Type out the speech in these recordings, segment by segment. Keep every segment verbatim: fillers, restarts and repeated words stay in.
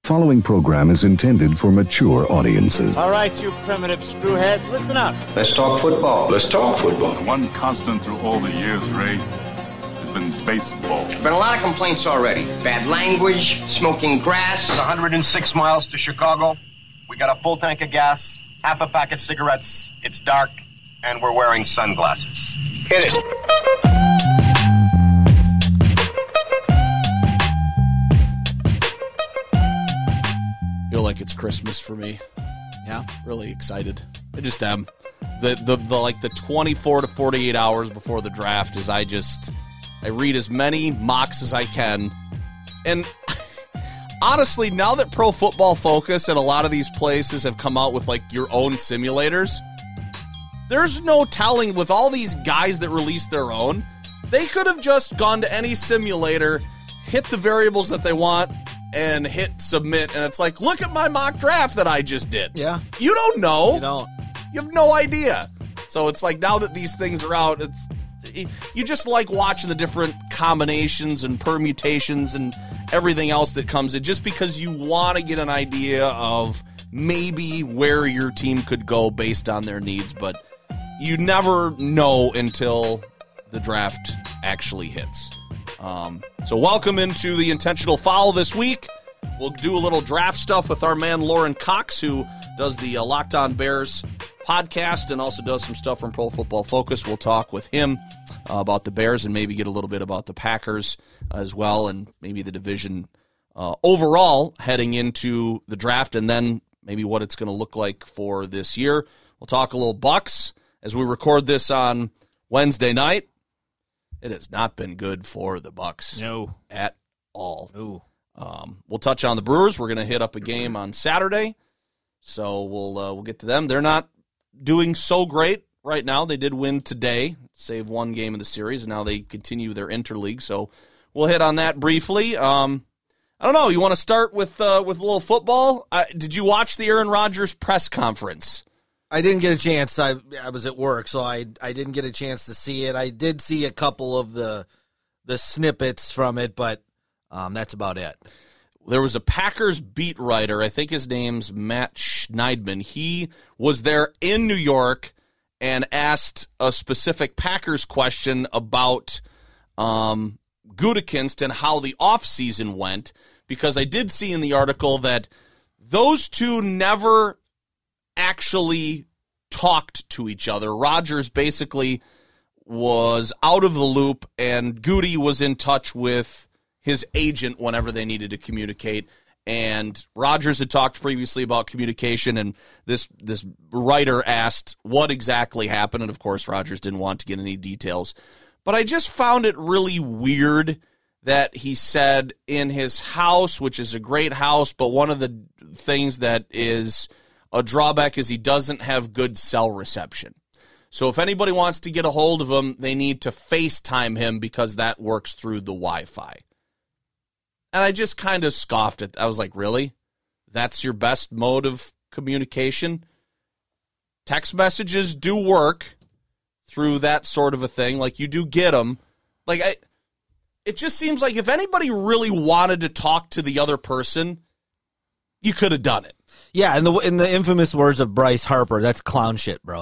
Following program is intended for mature audiences. All right, you primitive screwheads, listen up. Let's talk football. Let's talk football. One constant through all the years, Ray, has been baseball. Been a lot of complaints already. Bad language, smoking grass. one hundred six miles to Chicago. We got a full tank of gas, half a pack of cigarettes. It's dark, and we're wearing sunglasses. Hit it. Feel like it's Christmas for me. Yeah, really excited. I just am. The, the the like the twenty-four to forty-eight hours before the draft is I just I read as many mocks as I can. And honestly, now that Pro Football Focus and a lot of these places have come out with like your own simulators, there's no telling with all these guys that release their own. They could have just gone to any simulator, hit the variables that they want, and hit submit, and it's like, look at my mock draft that I just did. Yeah. You don't know. You don't. You have no idea. So it's like, now that these things are out, it's you just like watching the different combinations and permutations and everything else that comes in, just because you want to get an idea of maybe where your team could go based on their needs, but you never know until the draft actually hits. Um, so welcome into the Intentional Foul this week. We'll do a little draft stuff with our man Lauren Cox, who does the uh, Locked On Bears podcast and also does some stuff from Pro Football Focus. We'll talk with him uh, about the Bears and maybe get a little bit about the Packers as well, and maybe the division uh, overall heading into the draft, and then maybe what it's going to look like for this year. We'll talk a little Bucks as we record this on Wednesday night. It has not been good for the Bucks. No. At all. No. Um, we'll touch on the Brewers. We're going to hit up a game on Saturday, so we'll uh, we'll get to them. They're not doing so great right now. They did win today, save one game of the series, and now they continue their interleague, so we'll hit on that briefly. Um, I don't know. You want to start with uh, with a little football? Uh, did you watch the Aaron Rodgers press conference? I didn't get a chance. I I was at work, so I I didn't get a chance to see it. I did see a couple of the the snippets from it, but um, that's about it. There was a Packers beat writer, I think his name's Matt Schneidman. He was there in New York and asked a specific Packers question about um, Gutekunst and how the offseason went, because I did see in the article that those two never actually talked to each other. Rodgers basically was out of the loop, and Goody was in touch with his agent whenever they needed to communicate. And Rodgers had talked previously about communication, and this this writer asked what exactly happened, and of course Rodgers didn't want to get any details. But I just found it really weird that he said in his house, which is a great house, but one of the things that is a drawback is he doesn't have good cell reception. So if anybody wants to get a hold of him, they need to FaceTime him because that works through the Wi-Fi. And I just kind of scoffed at it. I was like, really? That's your best mode of communication? Text messages do work through that sort of a thing. Like, you do get them. Like, I, it just seems like if anybody really wanted to talk to the other person, you could have done it. Yeah, in the in the infamous words of Bryce Harper, that's clown shit, bro.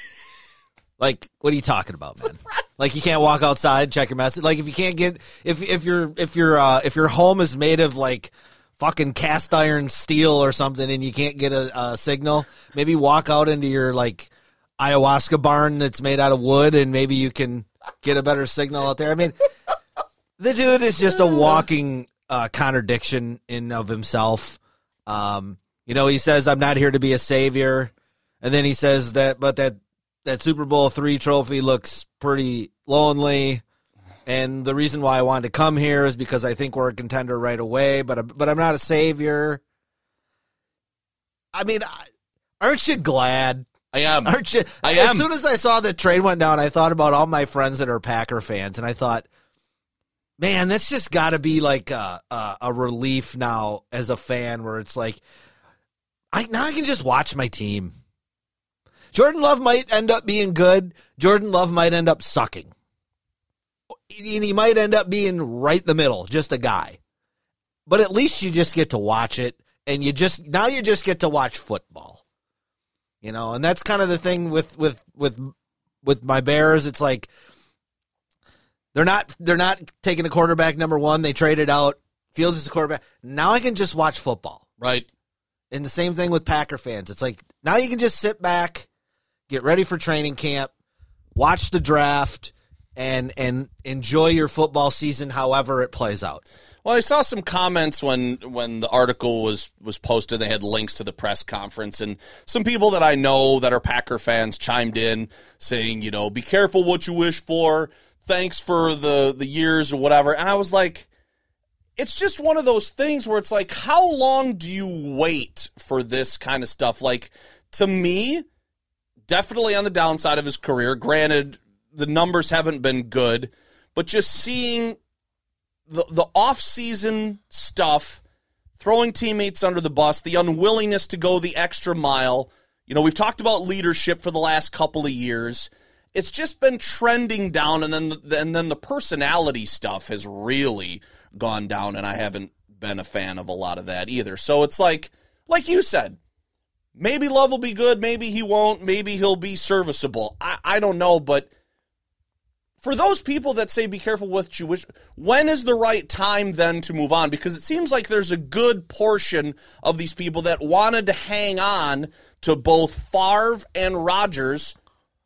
Like, what are you talking about, man? Like, you can't walk outside, check your message. Like, if you can't get if if your if your uh, if your home is made of like fucking cast iron steel or something, and you can't get a, a signal, maybe walk out into your like ayahuasca barn that's made out of wood, and maybe you can get a better signal out there. I mean, the dude is just a walking uh, contradiction in of himself. Um, you know, he says, I'm not here to be a savior. And then he says that, but that, that Super Bowl three trophy looks pretty lonely. And the reason why I wanted to come here is because I think we're a contender right away, but, but I'm not a savior. I mean, aren't you glad? I am. Aren't you? I as am. soon as I saw the trade went down, I thought about all my friends that are Packer fans, and I thought, man, that's just got to be like a, a, a relief now as a fan, where it's like, I now I can just watch my team. Jordan Love might end up being good. Jordan Love might end up sucking. And he might end up being right in the middle, just a guy. But at least you just get to watch it, and you just now you just get to watch football. You know, and that's kind of the thing with with with with my Bears. It's like they're not they're not taking a quarterback number one. They traded out Fields as a quarterback. Now I can just watch football. Right. And the same thing with Packer fans. It's like now you can just sit back, get ready for training camp, watch the draft, and and enjoy your football season however it plays out. Well, I saw some comments when when the article was, was posted. They had links to the press conference, and some people that I know that are Packer fans chimed in saying, you know, be careful what you wish for. Thanks for the, the years or whatever. And I was like, it's just one of those things where it's like, how long do you wait for this kind of stuff? Like, to me, definitely on the downside of his career. Granted, the numbers haven't been good, but just seeing the the off-season stuff, throwing teammates under the bus, the unwillingness to go the extra mile. You know, we've talked about leadership for the last couple of years. It's just been trending down, and then the, and then the personality stuff has really gone down, and I haven't been a fan of a lot of that either. So it's like, like you said, maybe Love will be good, maybe he won't, maybe he'll be serviceable. I, I don't know, but for those people that say be careful what you wish, when is the right time then to move on? Because it seems like there's a good portion of these people that wanted to hang on to both Favre and Rodgers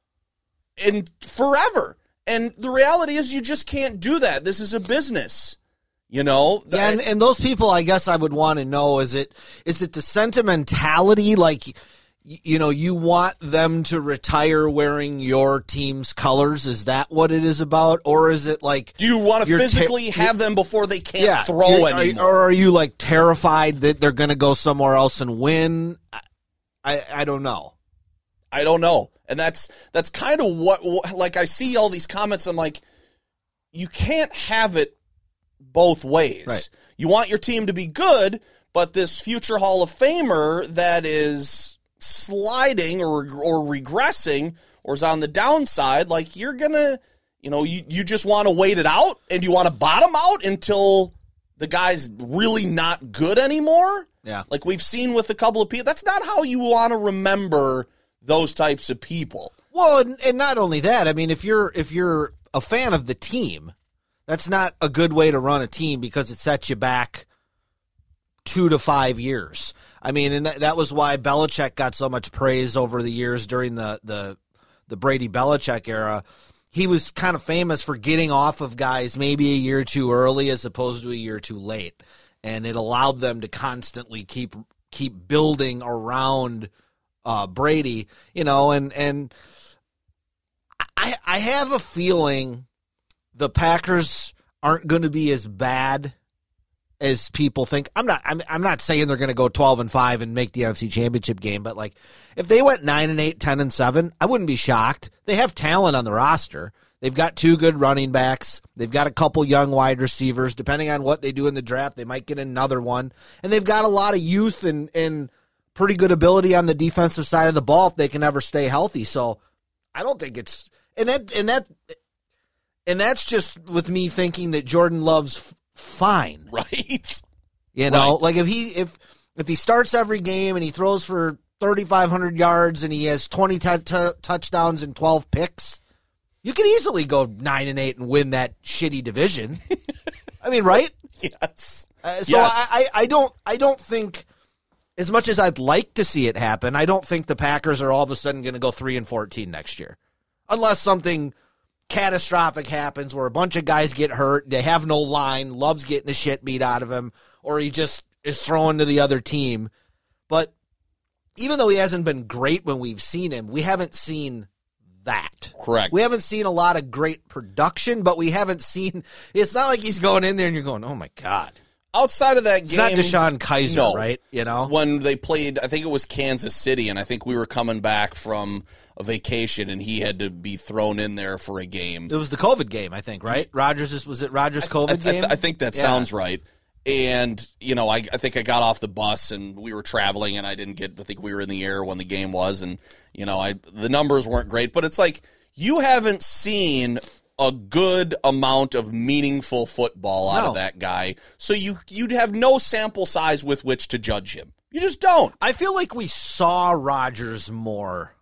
in forever. And the reality is you just can't do that. This is a business. You know? Yeah, and, and those people, I guess I would want to know, is it is it the sentimentality, like, you know, you want them to retire wearing your team's colors? Is that what it is about? Or is it like... Do you want to physically ter- have them before they can't yeah, throw are, anymore? Or are you, like, terrified that they're going to go somewhere else and win? I, I, I don't know. I don't know. And that's that's kind of what, what... Like, I see all these comments, I'm like, you can't have it both ways. Right. You want your team to be good, but this future Hall of Famer that is sliding or or regressing or is on the downside, like, you're gonna, you know, you, you just want to wait it out and you want to bottom out until the guy's really not good anymore. Yeah. Like we've seen with a couple of people. That's not how you want to remember those types of people. Well, and, and not only that, I mean, if you're if you're a fan of the team, that's not a good way to run a team because it sets you back two to five years. I mean, and that, that was why Belichick got so much praise over the years during the, the, the Brady-Belichick era. He was kind of famous for getting off of guys maybe a year too early as opposed to a year too late. And it allowed them to constantly keep keep building around uh, Brady, you know, and, and I I have a feeling the Packers aren't going to be as bad as people think. I'm not I'm I'm not saying they're going to go twelve and five and make the N F C Championship game, but like if they went nine and eight, ten and seven, I wouldn't be shocked. They have talent on the roster. They've got two good running backs. They've got a couple young wide receivers. Depending on what they do in the draft, they might get another one. And they've got a lot of youth and and pretty good ability on the defensive side of the ball if they can ever stay healthy. So I don't think it's and that and that and that's just with me thinking that Jordan Love's fine, right? You know, right. like if he if if he starts every game and he throws for thirty-five hundred yards and he has twenty t- t- touchdowns and twelve picks, you could easily go nine and eight and win that shitty division. I mean, right? Yes. Uh, so yes. I, I I don't I don't think, as much as I'd like to see it happen, I don't think the Packers are all of a sudden going to go three and fourteen next year, unless something catastrophic happens where a bunch of guys get hurt, they have no line, Love's getting the shit beat out of him, or he just is throwing to the other team. But even though he hasn't been great when we've seen him, we haven't seen that. Correct. We haven't seen a lot of great production, but we haven't seen, it's not like he's going in there and you're going, oh my God. Outside of that It's game, not Deshaun Kaiser, no. right? You know, when they played, I think it was Kansas City, and I think we were coming back from a vacation, and he had to be thrown in there for a game. it was the COVID game, I think, right? Rogers was it Rogers' COVID I, I, game? I think that Yeah. sounds right. And you know, I, I think I got off the bus, and we were traveling, and I didn't get. I think we were in the air when the game was, and you know, I the numbers weren't great, but it's like you haven't seen a good amount of meaningful football out No. of that guy. So you, you'd have no sample size with which to judge him. You just don't. I feel like we saw Rodgers more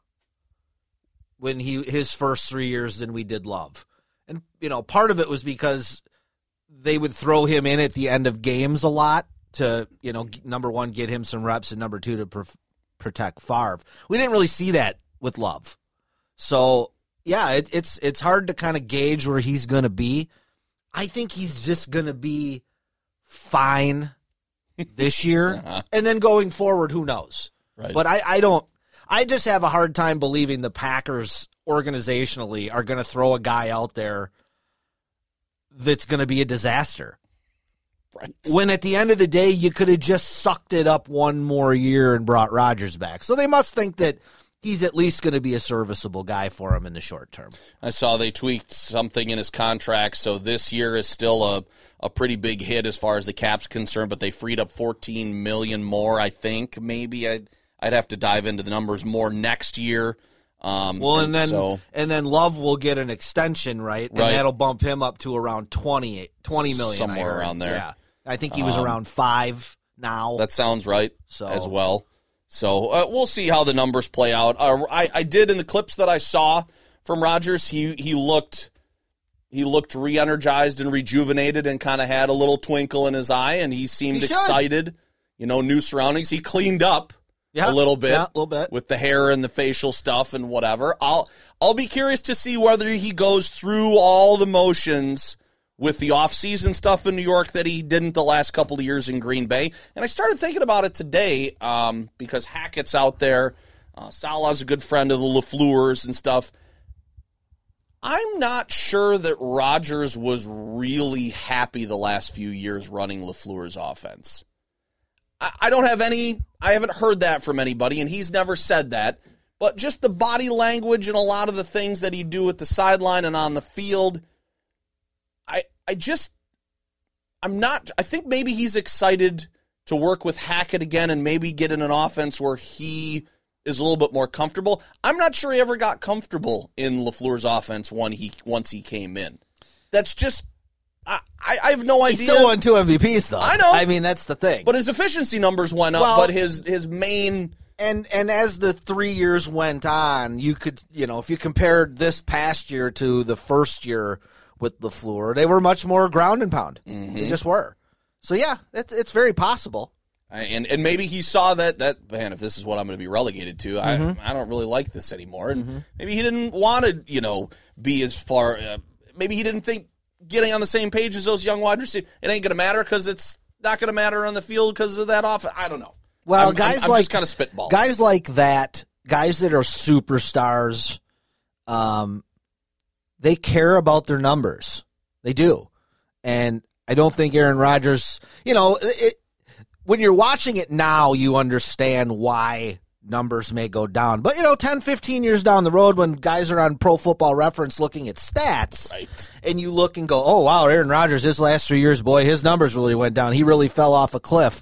when he his first three years than we did Love. And, you know, part of it was because they would throw him in at the end of games a lot to, you know, number one, get him some reps, and number two, to pr- protect Favre. We didn't really see that with Love. So, yeah, it, it's it's hard to kind of gauge where he's going to be. I think he's just going to be fine this year. uh-huh. And then going forward, who knows? Right. But I, I don't – I just have a hard time believing the Packers organizationally are going to throw a guy out there that's going to be a disaster. Right. When at the end of the day, you could have just sucked it up one more year and brought Rodgers back. So they must think that he's at least going to be a serviceable guy for him in the short term. I saw they tweaked something in his contract, so this year is still a, a pretty big hit as far as the cap's concerned, but they freed up fourteen million dollars more, I think, maybe. I'd, I'd have to dive into the numbers more next year. Um, well, and, and then so, and then Love will get an extension, right? And right. that'll bump him up to around twenty, twenty million. Somewhere around there. Yeah. I think he was um, around five now. That sounds right so. as well. So uh, we'll see how the numbers play out. Uh, I, I did in the clips that I saw from Rodgers, he he looked he looked re-energized and rejuvenated and kind of had a little twinkle in his eye, and he seemed he excited. You know, new surroundings. He cleaned up. Yeah, a little bit, yeah, a little bit with the hair and the facial stuff and whatever. I'll I'll be curious to see whether he goes through all the motions with the off-season stuff in New York that he didn't the last couple of years in Green Bay. And I started thinking about it today um, because Hackett's out there. Uh, Salah's a good friend of the LaFleurs and stuff. I'm not sure that Rodgers was really happy the last few years running LaFleur's offense. I don't have any, I haven't heard that from anybody, and he's never said that, but just the body language and a lot of the things that he'd do at the sideline and on the field, I I just, I'm not, I think maybe he's excited to work with Hackett again and maybe get in an offense where he is a little bit more comfortable. I'm not sure he ever got comfortable in LaFleur's offense when he once he came in. That's just, I, I have no idea. He still won two M V Ps, though. I know. I mean, that's the thing. But his efficiency numbers went up, well, but his his main... And and as the three years went on, you could, you know, if you compared this past year to the first year with LaFleur, they were much more ground and pound. Mm-hmm. They just were. So, yeah, it's, it's very possible. And and maybe he saw that, that man, if this is what I'm going to be relegated to, mm-hmm. I I don't really like this anymore. And mm-hmm. maybe he didn't want to, you know, be as far... Uh, maybe he didn't think getting on the same page as those young wide receivers, it ain't going to matter because it's not going to matter on the field because of that offense. I don't know. Well, I'm, guys I'm, I'm like just kind of spitballing. Guys like that, guys that are superstars, um, they care about their numbers. They do, and I don't think Aaron Rodgers. You know, it, when you're watching it now, you understand why numbers may go down. But, you know, ten, fifteen years down the road when guys are on Pro Football Reference looking at stats, right. and you look and go, oh, wow, Aaron Rodgers, his last three years, boy, his numbers really went down. He really fell off a cliff.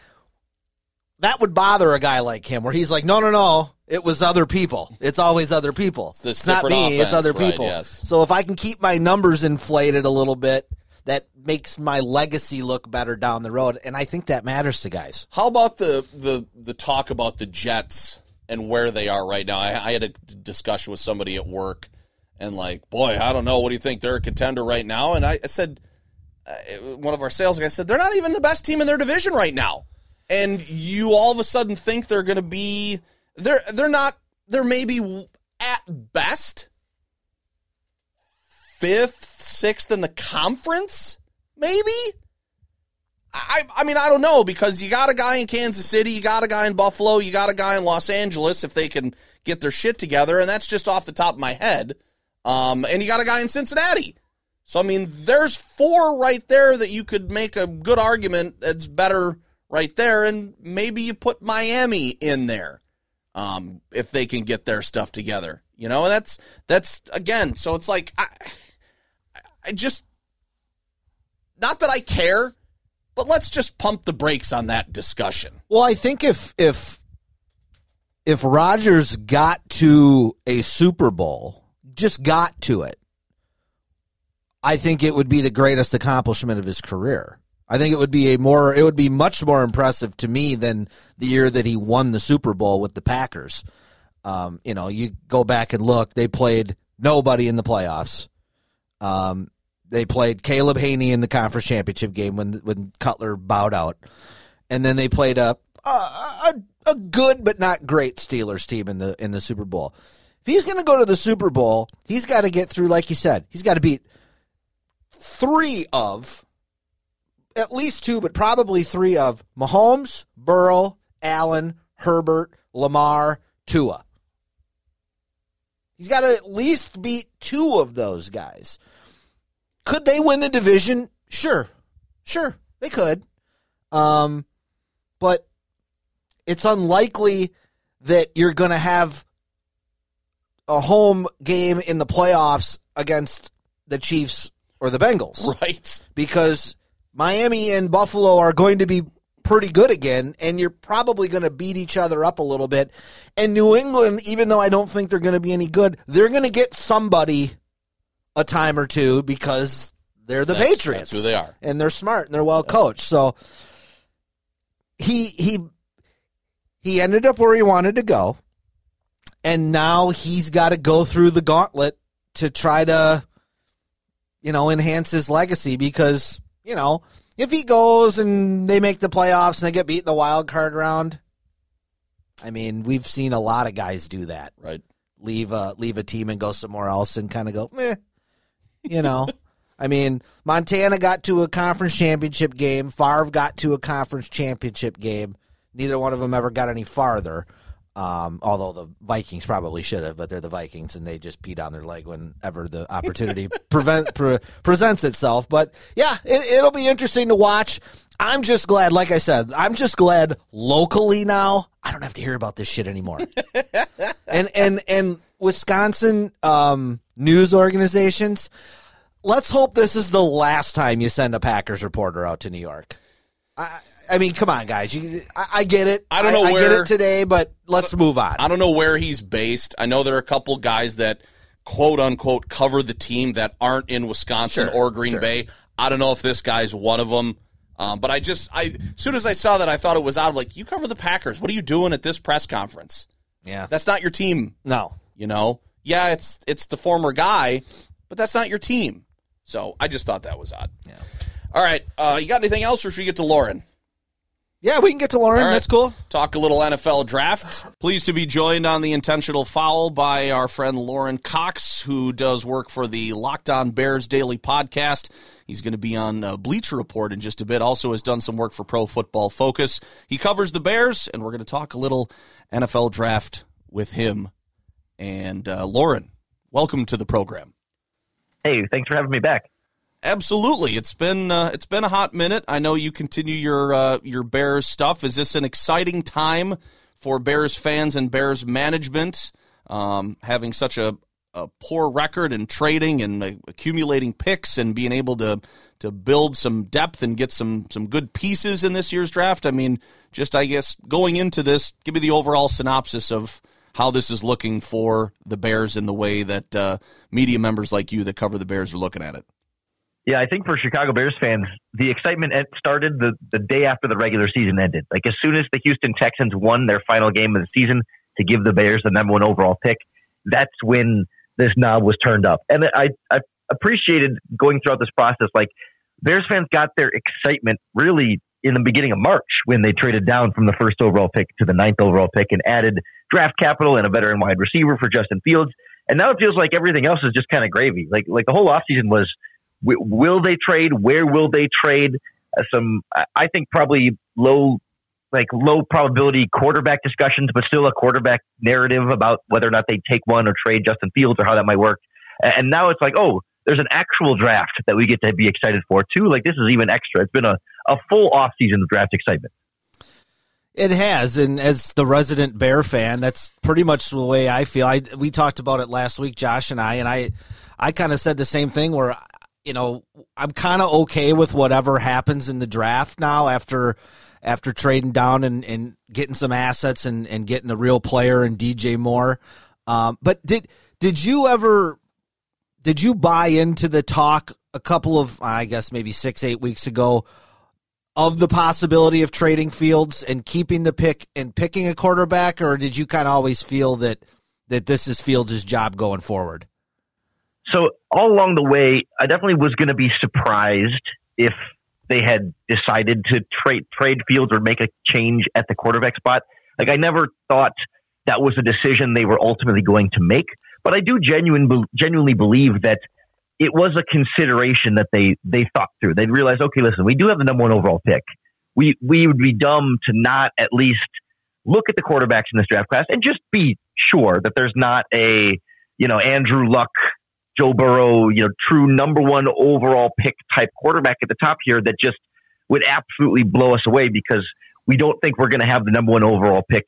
That would bother a guy like him where he's like, no, no, no, it was other people. It's always other people. It's, this it's not me, offense, it's other right, people. Yes. So if I can keep my numbers inflated a little bit, that makes my legacy look better down the road, and I think that matters to guys. How about the the, the talk about the Jets and where they are right now? I, I had a discussion with somebody at work, and like, boy, I don't know. What do you think? They're a contender right now? And I, I said, uh, one of our sales guys said, they're not even the best team in their division right now. And you all of a sudden think they're going to be, they're they're not, they're maybe at best fifth, sixth in the conference, maybe? I I mean, I don't know, because you got a guy in Kansas City, you got a guy in Buffalo, you got a guy in Los Angeles if they can get their shit together, and that's just off the top of my head. Um, and you got a guy in Cincinnati. So, I mean, there's four right there that you could make a good argument that's better right there, and maybe you put Miami in there um, if they can get their stuff together. You know, that's, that's again, so it's like, I, I just, not that I care, but let's just pump the brakes on that discussion. Well, I think if if if Rodgers got to a Super Bowl, just got to it, I think it would be the greatest accomplishment of his career. I think it would be a more it would be much more impressive to me than the year that he won the Super Bowl with the Packers. Um, you know, you go back and look, they played nobody in the playoffs. Um, they played Caleb Haney in the conference championship game when when Cutler bowed out. And then they played a a, a, a good but not great Steelers team in the in the Super Bowl. If he's going to go to the Super Bowl, he's got to get through, like you said, he's got to beat three of At least two, but probably three of Mahomes, Burrow, Allen, Herbert, Lamar, Tua. He's got to at least beat two of those guys. Could they win the division? Sure. Sure, they could. Um, but it's unlikely that you're going to have a home game in the playoffs against the Chiefs or the Bengals. Right. Because Miami and Buffalo are going to be pretty good again, and you're probably going to beat each other up a little bit. And New England, even though I don't think they're going to be any good, they're going to get somebody a time or two because they're the that's, Patriots. That's who they are. And they're smart and they're well coached. So he he he ended up where he wanted to go, and now he's got to go through the gauntlet to try to, you know, enhance his legacy because, you know, if he goes and they make the playoffs and they get beat in the wild card round, I mean, we've seen a lot of guys do that. Right. Leave a, leave a team and go somewhere else and kind of go, meh, you know. I mean, Montana got to a conference championship game. Favre got to a conference championship game. Neither one of them ever got any farther, um, although the Vikings probably should have, but they're the Vikings, and they just peed on their leg whenever the opportunity prevent, pre- presents itself. But, yeah, it, it'll be interesting to watch. I'm just glad, like I said, I'm just glad locally now I don't have to hear about this shit anymore. and, and, and Wisconsin um, news organizations, let's hope this is the last time you send a Packers reporter out to New York. I, I mean, come on, guys. You, I, I get it. I don't know I, where. I get it today, but let's move on. I don't know where he's based. I know there are a couple guys that, quote unquote, cover the team that aren't in Wisconsin Sure, or Green sure. Bay. I don't know if this guy's one of them. Um, but I just, I as soon as I saw that, I thought it was odd. Like, you cover the Packers. What are you doing at this press conference? Yeah, That's not your team. no. You know? Yeah, it's it's the former guy, but that's not your team. So I just thought that was odd. Yeah. All right. Uh, you got anything else, or should we get to Lauren? Yeah, we can get to Lauren. All right. That's cool. Talk a little N F L draft. Pleased to be joined on the Intentional Foul by our friend Lauren Cox, who does work for the Locked On Bears Daily Podcast. He's going to be on uh, Bleacher Report in just a bit. Also has done some work for Pro Football Focus. He covers the Bears, and we're going to talk a little N F L draft with him. And uh, Lauren, welcome to the program. Hey, thanks for having me back. Absolutely, it's been uh, it's been a hot minute. I know you continue your uh, your Bears stuff. Is this an exciting time for Bears fans and Bears management, um, having such a, a poor record in trading and uh, accumulating picks and being able to to build some depth and get some some good pieces in this year's draft? I mean, just I guess going into this, give me the overall synopsis of how this is looking for the Bears in the way that uh, media members like you that cover the Bears are looking at it. Yeah, I think for Chicago Bears fans, the excitement started the, the day after the regular season ended. Like, as soon as the Houston Texans won their final game of the season to give the Bears the number one overall pick, that's when this knob was turned up. And I, I appreciated going throughout this process. Like, Bears fans got their excitement really in the beginning of March when they traded down from the first overall pick to the ninth overall pick and added draft capital and a veteran wide receiver for Justin Fields. And now it feels like everything else is just kind of gravy. Like, like the whole offseason was, will they trade? Where will they trade? Uh, some, I think, probably low, like low probability quarterback discussions, but still a quarterback narrative about whether or not they take one or trade Justin Fields or how that might work. And now it's like, oh, there's an actual draft that we get to be excited for too. Like, this is even extra. It's been a, a full off season of draft excitement. It has, and as the resident Bear fan, that's pretty much the way I feel. I we talked about it last week, Josh and I, and I, I kind of said the same thing where, you know, I'm kind of okay with whatever happens in the draft now after after trading down and, and getting some assets and, and getting a real player in D J Moore. Um, but did did you ever did you buy into the talk a couple of, I guess maybe six, eight weeks ago of the possibility of trading Fields and keeping the pick and picking a quarterback, or did you kind of always feel that that this is Fields' job going forward? So all along the way, I definitely was going to be surprised if they had decided to trade trade Fields or make a change at the quarterback spot. Like, I never thought that was a decision they were ultimately going to make, but I do genuine, genuinely believe that it was a consideration that they, they thought through. They'd realize, okay, listen, we do have the number one overall pick. We we would be dumb to not at least look at the quarterbacks in this draft class and just be sure that there's not a, you know, Andrew Luck, Joe Burrow, you know, true number one overall pick type quarterback at the top here that just would absolutely blow us away, because we don't think we're going to have the number one overall pick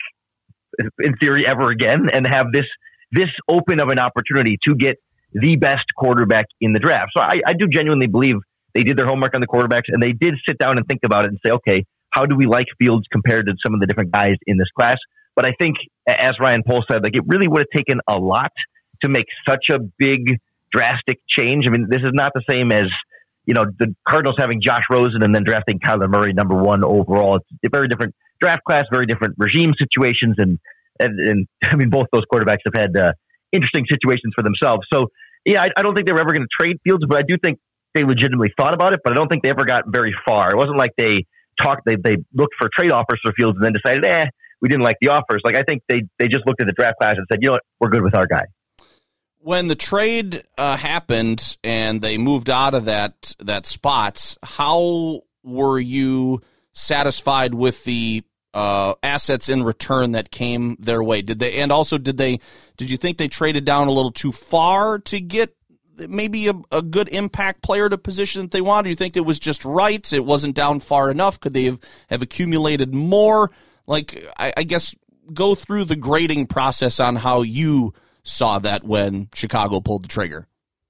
in theory ever again and have this this open of an opportunity to get the best quarterback in the draft. So I, I do genuinely believe they did their homework on the quarterbacks, and they did sit down and think about it and say, okay, how do we like Fields compared to some of the different guys in this class? But I think, as Ryan Poles said, like, it really would have taken a lot to make such a big, drastic change. I mean, this is not the same as, you know, the Cardinals having Josh Rosen and then drafting Kyler Murray number one overall. It's a very different draft class, very different regime situations, and and, and I mean, both those quarterbacks have had uh, interesting situations for themselves. So, yeah, I, I don't think they were ever going to trade Fields, but I do think they legitimately thought about it, but I don't think they ever got very far. It wasn't like they talked, they they looked for trade offers for Fields and then decided, eh, we didn't like the offers. Like, I think they, they just looked at the draft class and said, you know what, we're good with our guy. When the trade uh, happened and they moved out of that that spot, how were you satisfied with the uh, assets in return that came their way? Did they, and also did they, did you think they traded down a little too far to get maybe a, a good impact player to position that they wanted? Do you think it was just right? It wasn't down far enough? Could they have, have accumulated more? Like, I, I guess go through the grading process on how you saw that when Chicago pulled the trigger.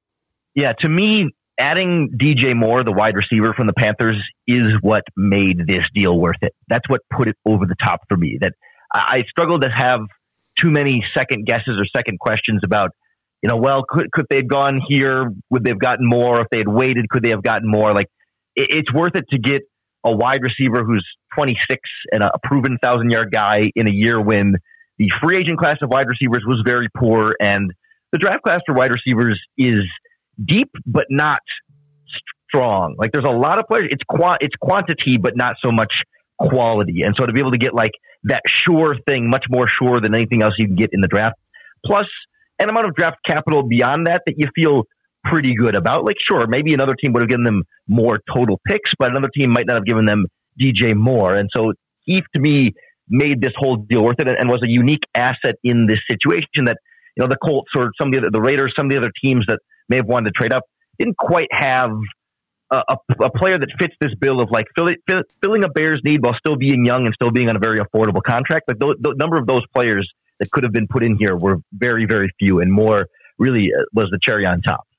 Yeah, to me, adding D J Moore, the wide receiver from the Panthers, is what made this deal worth it. That's what put it over the top for me. That I struggled to have too many second guesses or second questions about, you know, well, could could they have gone here? Would they have gotten more? If they had waited, could they have gotten more? Like, it, it's worth it to get a wide receiver who's twenty-six and a proven thousand-yard guy in a year when the free agent class of wide receivers was very poor, and the draft class for wide receivers is deep but not strong. Like, there's a lot of players. It's qua- it's quantity but not so much quality. And so to be able to get like that sure thing, much more sure than anything else you can get in the draft, plus an amount of draft capital beyond that that you feel pretty good about. Like, sure, maybe another team would have given them more total picks, but another team might not have given them D J Moore. And so he, to me, made this whole deal worth it and was a unique asset in this situation that, you know, the Colts or some of the other, the Raiders, some of the other teams that may have wanted to trade up didn't quite have a, a, a player that fits this bill of like fill, fill, filling a Bears need while still being young and still being on a very affordable contract. Like, the, the number of those players that could have been put in here were very, very few, and Moore really was the cherry on top.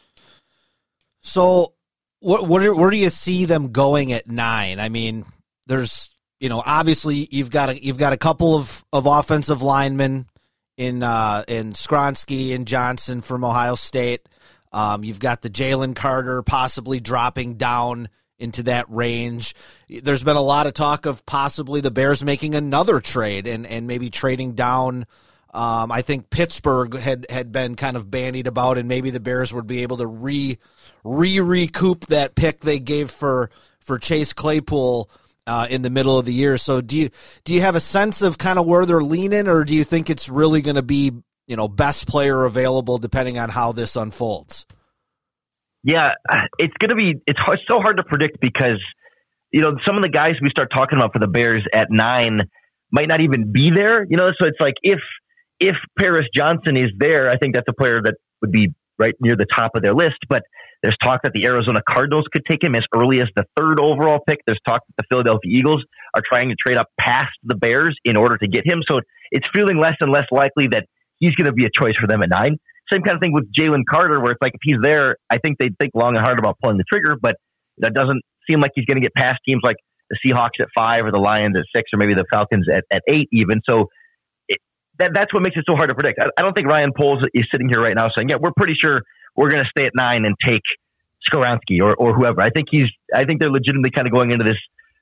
So what, what are, where do you see them going at nine? I mean, there's, you know, obviously you've got a, you've got a couple of, of offensive linemen in uh, in Skronsky and Johnson from Ohio State. Um, you've got the Jalen Carter possibly dropping down into that range. There's been a lot of talk of possibly the Bears making another trade and, and maybe trading down. Um, I think Pittsburgh had, had been kind of bandied about, and maybe the Bears would be able to re re recoup that pick they gave for for Chase Claypool uh, in the middle of the year. So do you do you have a sense of kind of where they're leaning, or do you think it's really going to be, you know, best player available depending on how this unfolds? Yeah, it's going to be, it's, it's so hard to predict because, you know, some of the guys we start talking about for the Bears at nine might not even be there, you know, so it's like if, if Paris Johnson is there, I think that's a player that would be right near the top of their list, but there's talk that the Arizona Cardinals could take him as early as the third overall pick. There's talk that the Philadelphia Eagles are trying to trade up past the Bears in order to get him. So it's feeling less and less likely that he's going to be a choice for them at nine. Same kind of thing with Jalen Carter, where it's like if he's there, I think they'd think long and hard about pulling the trigger, but that doesn't seem like he's going to get past teams like the Seahawks at five or the Lions at six or maybe the Falcons at, at eight even. So it, that that's what makes it so hard to predict. I, I don't think Ryan Poles is sitting here right now saying, yeah, we're pretty sure we're going to stay at nine and take Skoransky or, or whoever. I think he's, I think they're legitimately kind of going into this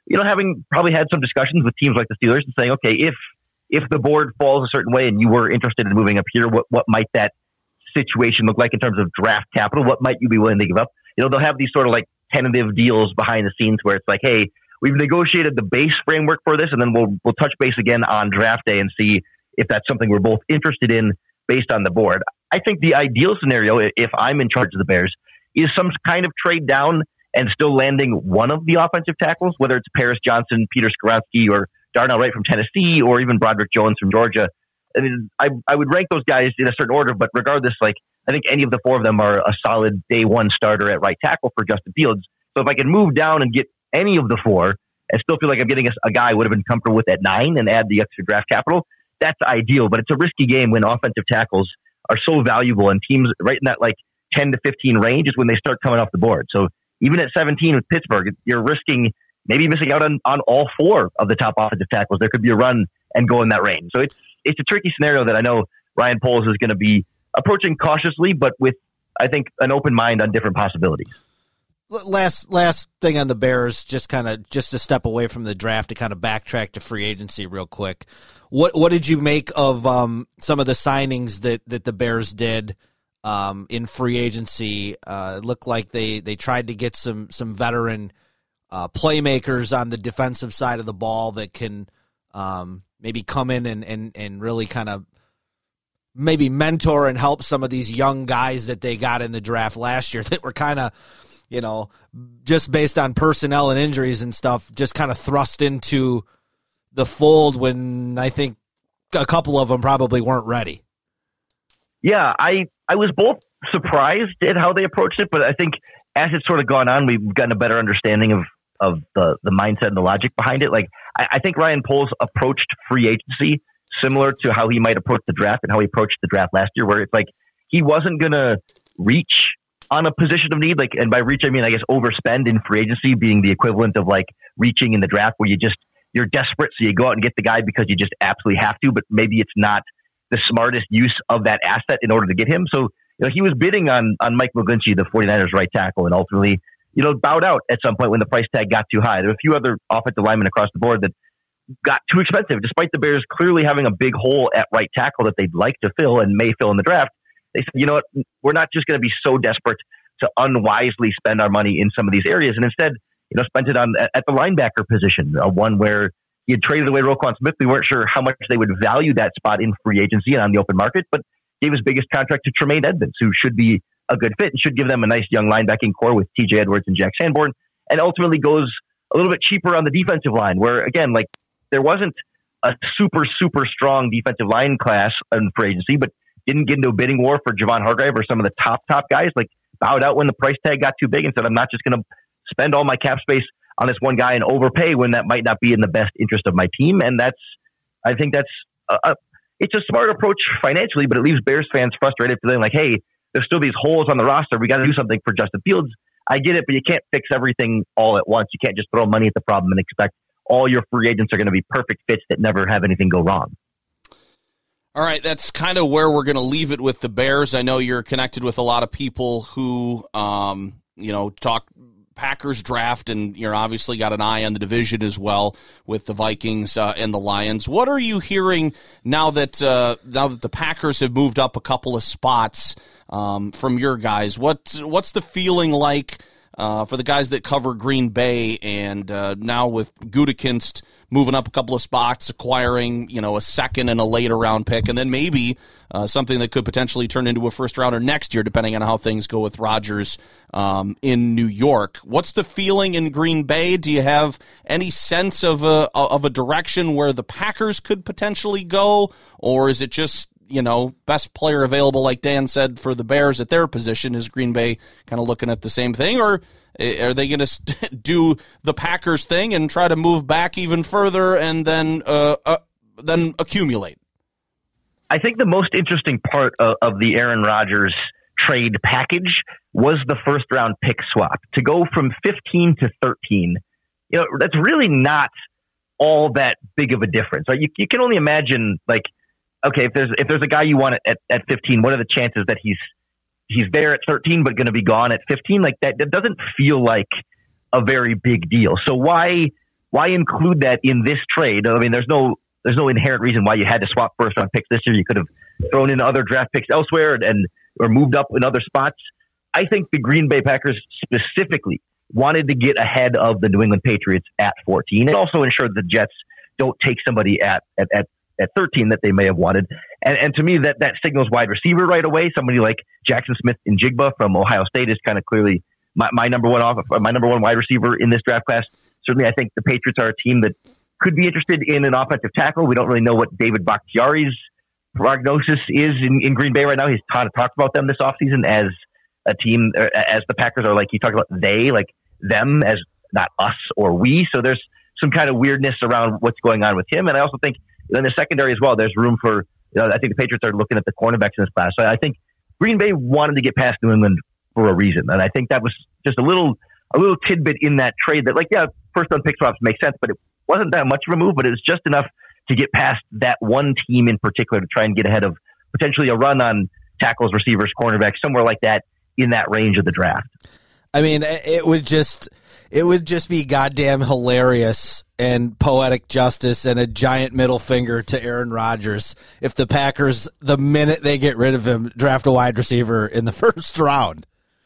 you know, having probably had some discussions with teams like the Steelers and saying, okay, if if the board falls a certain way and you were interested in moving up here, what what might that situation look like in terms of draft capital? What might you be willing to give up? You know, they'll have these sort of like tentative deals behind the scenes where it's like, hey, we've negotiated the base framework for this, and then we'll we'll touch base again on draft day and see if that's something we're both interested in based on the board. I think the ideal scenario, if I'm in charge of the Bears, is some kind of trade down and still landing one of the offensive tackles, whether it's Paris Johnson, Peter Skoronski, or Darnell Wright from Tennessee, or even Broderick Jones from Georgia. I mean, I, I would rank those guys in a certain order, but regardless, like I think any of the four of them are a solid day one starter at right tackle for Justin Fields. So if I can move down and get any of the four and still feel like I'm getting a, a guy I would have been comfortable with at nine and add the extra draft capital, that's ideal. But it's a risky game when offensive tackles are so valuable, and teams right in that like ten to fifteen range is when they start coming off the board. So even at seventeen with Pittsburgh, you're risking maybe missing out on, on all four of the top offensive tackles. There could be a run and go in that range. So it's it's a tricky scenario that I know Ryan Poles is going to be approaching cautiously, but with, I think, an open mind on different possibilities. Last last thing on the Bears, just kind of just to step away from the draft to kind of backtrack to free agency real quick. What what did you make of um, some of the signings that, that the Bears did um, in free agency? Uh, it looked like they, they tried to get some some veteran uh, playmakers on the defensive side of the ball that can um, maybe come in and, and, and really kind of maybe mentor and help some of these young guys that they got in the draft last year that were kind of, you know, just based on personnel and injuries and stuff, just kind of thrust into the fold when I think a couple of them probably weren't ready. Yeah, I, I was both surprised at how they approached it, but I think as it's sort of gone on, we've gotten a better understanding of, of the, the mindset and the logic behind it. Like, I, I think Ryan Poles approached free agency similar to how he might approach the draft and how he approached the draft last year, where it's like he wasn't going to reach on a position of need. Like, and by reach, I mean, I guess overspend in free agency being the equivalent of like reaching in the draft where you just, you're desperate. So you go out and get the guy because you just absolutely have to, but maybe it's not the smartest use of that asset in order to get him. So, you know, he was bidding on, on Mike McGlinchey, the 49ers right tackle, and ultimately, you know, bowed out at some point when the price tag got too high. There were a few other offensive linemen across the board that got too expensive, despite the Bears clearly having a big hole at right tackle that they'd like to fill and may fill in the draft. They said, you know what, we're not just going to be so desperate to unwisely spend our money in some of these areas, and instead, you know, spent it on at the linebacker position, uh, one where he had traded away Roquan Smith. We weren't sure how much they would value that spot in free agency and on the open market, but gave his biggest contract to Tremaine Edmonds, who should be a good fit and should give them a nice young linebacking core with T J Edwards and Jack Sanborn, and ultimately goes a little bit cheaper on the defensive line, where, again, like, there wasn't a super, super strong defensive line class in free agency, but didn't get into a bidding war for Javon Hargrave or some of the top, top guys. Like, bowed out when the price tag got too big and said, I'm not just going to spend all my cap space on this one guy and overpay when that might not be in the best interest of my team. And that's, I think that's, a, a, it's a smart approach financially, but it leaves Bears fans frustrated feeling like, hey, there's still these holes on the roster. We got to do something for Justin Fields. I get it, but you can't fix everything all at once. You can't just throw money at the problem and expect all your free agents are going to be perfect fits that never have anything go wrong. All right, that's kind of where we're going to leave it with the Bears. I know you're connected with a lot of people who, um, you know, talk Packers draft, and you're obviously got an eye on the division as well with the Vikings uh, and the Lions. What are you hearing now that uh, now that the Packers have moved up a couple of spots um, from your guys? What what's the feeling like uh, for the guys that cover Green Bay, and uh, now with Gutekunst moving up a couple of spots, acquiring, you know, a second and a later round pick, and then maybe uh, something that could potentially turn into a first rounder next year, depending on how things go with Rodgers um, in New York. What's the feeling in Green Bay? Do you have any sense of a of a direction where the Packers could potentially go, or is it just, you know, best player available, like Dan said, for the Bears at their position? Is Green Bay kind of looking at the same thing, or are they going to do the Packers thing and try to move back even further and then uh, uh, then accumulate? I think the most interesting part of, of the Aaron Rodgers trade package was the first round pick swap. To go from fifteen to thirteen, you know, that's really not all that big of a difference. Right? You, you can only imagine, like, okay, if there's if there's a guy you want at, at fifteen, what are the chances that he's he's there at thirteen but going to be gone at fifteen? Like, that, that doesn't feel like a very big deal. So why why include that in this trade? I mean, there's no there's no inherent reason why you had to swap first round picks this year. You could have thrown in other draft picks elsewhere and, and or moved up in other spots. I think the Green Bay Packers specifically wanted to get ahead of the New England Patriots at fourteen and also ensure that the Jets don't take somebody at at, at, at thirteen that they may have wanted. And, and to me, that, that signals wide receiver right away. Somebody like Jackson Smith-Njigba from Ohio State is kind of clearly my, my number one off, my number one wide receiver in this draft class. Certainly, I think the Patriots are a team that could be interested in an offensive tackle. We don't really know what David Bakhtiari's prognosis is in, in Green Bay right now. He's kind of talked about them this offseason as a team, as the Packers are like, you talk about they, like them as not us or we. So there's some kind of weirdness around what's going on with him. And I also think in the secondary as well, there's room for, you know, I think the Patriots are looking at the cornerbacks in this class. So I think Green Bay wanted to get past New England for a reason. And I think that was just a little, a little tidbit in that trade that, like, yeah, first round pick swaps make sense, but it wasn't that much of a move, but it was just enough to get past that one team in particular to try and get ahead of potentially a run on tackles, receivers, cornerbacks, somewhere like that in that range of the draft. I mean, it would just, it would just be goddamn hilarious and poetic justice and a giant middle finger to Aaron Rodgers if the Packers, the minute they get rid of him, draft a wide receiver in the first round.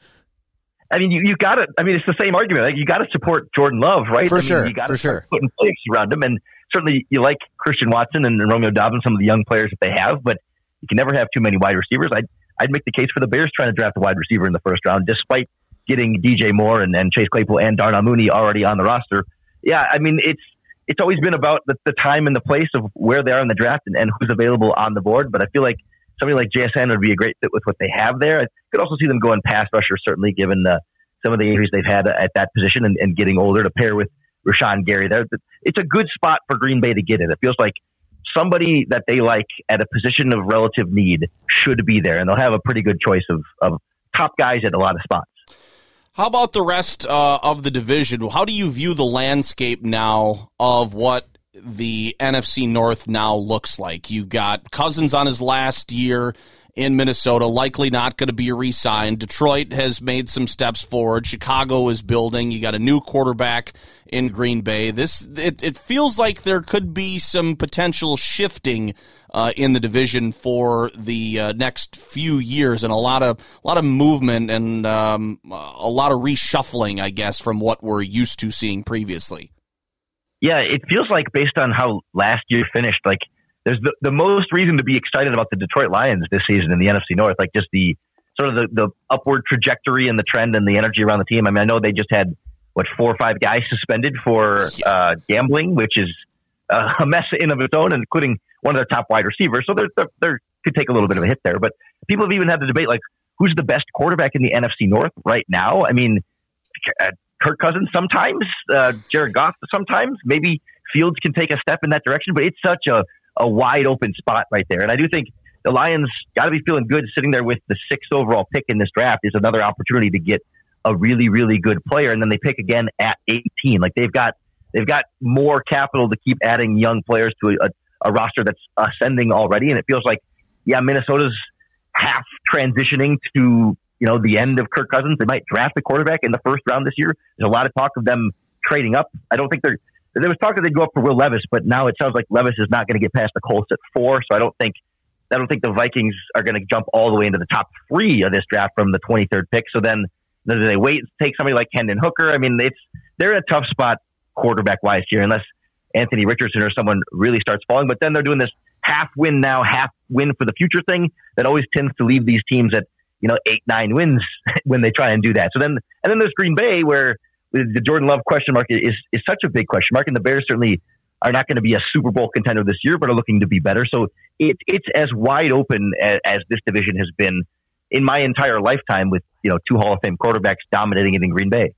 I mean, you, you got to, I mean, it's the same argument. Like, you got to support Jordan Love, right? For I mean, sure. You got to to sure. put players around him. And certainly you like Christian Watson and Romeo Dobbs, some of the young players that they have, but you can never have too many wide receivers. I'd, I'd make the case for the Bears trying to draft a wide receiver in the first round, despite getting D J Moore and, and Chase Claypool and Darnell Mooney already on the roster. Yeah, I mean, it's it's always been about the, the time and the place of where they are in the draft and, and who's available on the board. But I feel like somebody like J S N would be a great fit with what they have there. I could also see them going pass rusher, certainly, given the, some of the injuries they've had at that position and, and getting older to pair with Rashawn Gary. There, it's a good spot for Green Bay to get in. It feels like somebody that they like at a position of relative need should be there, and they'll have a pretty good choice of, of top guys at a lot of spots. How about the rest uh, of the division? How do you view the landscape now of what the N F C North now looks like? You got Cousins on his last year in Minnesota, likely not going to be re-signed. Detroit has made some steps forward. Chicago is building. You got a new quarterback in Green Bay. This it, it feels like there could be some potential shifting uh, in the division for the uh, next few years, and a lot of a lot of movement and um, a lot of reshuffling, I guess, from what we're used to seeing previously. Yeah, it feels like based on how last year finished, like there's the, the most reason to be excited about the Detroit Lions this season in the N F C North, like just the sort of the, the upward trajectory and the trend and the energy around the team. I mean, I know they just had, what, four or five guys suspended for uh, gambling, which is uh, a mess in of its own, including one of their top wide receivers. So they're, they're, they're could take a little bit of a hit there. But people have even had the debate, like, who's the best quarterback in the N F C North right now? I mean, uh, Kirk Cousins sometimes, uh, Jared Goff sometimes. Maybe Fields can take a step in that direction, but it's such a, a wide open spot right there. And I do think the Lions got to be feeling good sitting there with the sixth overall pick in this draft is another opportunity to get a really, really good player. And then they pick again at eighteen. Like they've got, they've got more capital to keep adding young players to a, a roster that's ascending already. And it feels like, yeah, Minnesota's half transitioning to, you know, the end of Kirk Cousins. They might draft a quarterback in the first round this year. There's a lot of talk of them trading up. I don't think they're, there was talk that they'd go up for Will Levis, but now it sounds like Levis is not going to get past the Colts at four. So I don't think, I don't think the Vikings are going to jump all the way into the top three of this draft from the twenty-third pick. So then, do they wait and take somebody like Hendon Hooker? I mean, it's, they're in a tough spot quarterback wise here, unless Anthony Richardson or someone really starts falling. But then they're doing this half win now, half win for the future thing that always tends to leave these teams at, you know, eight, nine wins when they try and do that. So then, and then there's Green Bay, where the Jordan Love question mark is, is such a big question mark. And the Bears certainly are not going to be a Super Bowl contender this year, but are looking to be better. So it, it's as wide open as, as this division has been in my entire lifetime, with, you know, two Hall of Fame quarterbacks dominating it in Green Bay.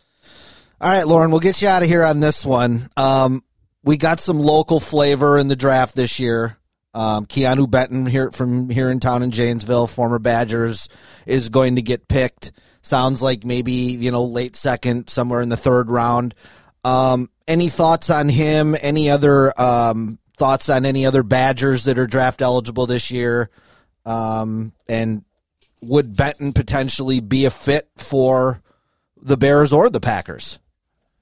All right, Lauren, we'll get you out of here on this one. Um, we got some local flavor in the draft this year. Um, Keanu Benton here from here in town in Janesville, former Badgers, is going to get picked. Sounds like maybe, you know, late second, somewhere in the third round. Um, any thoughts on him? Any other um, thoughts on any other Badgers that are draft eligible this year? Um, and would Benton potentially be a fit for the Bears or the Packers?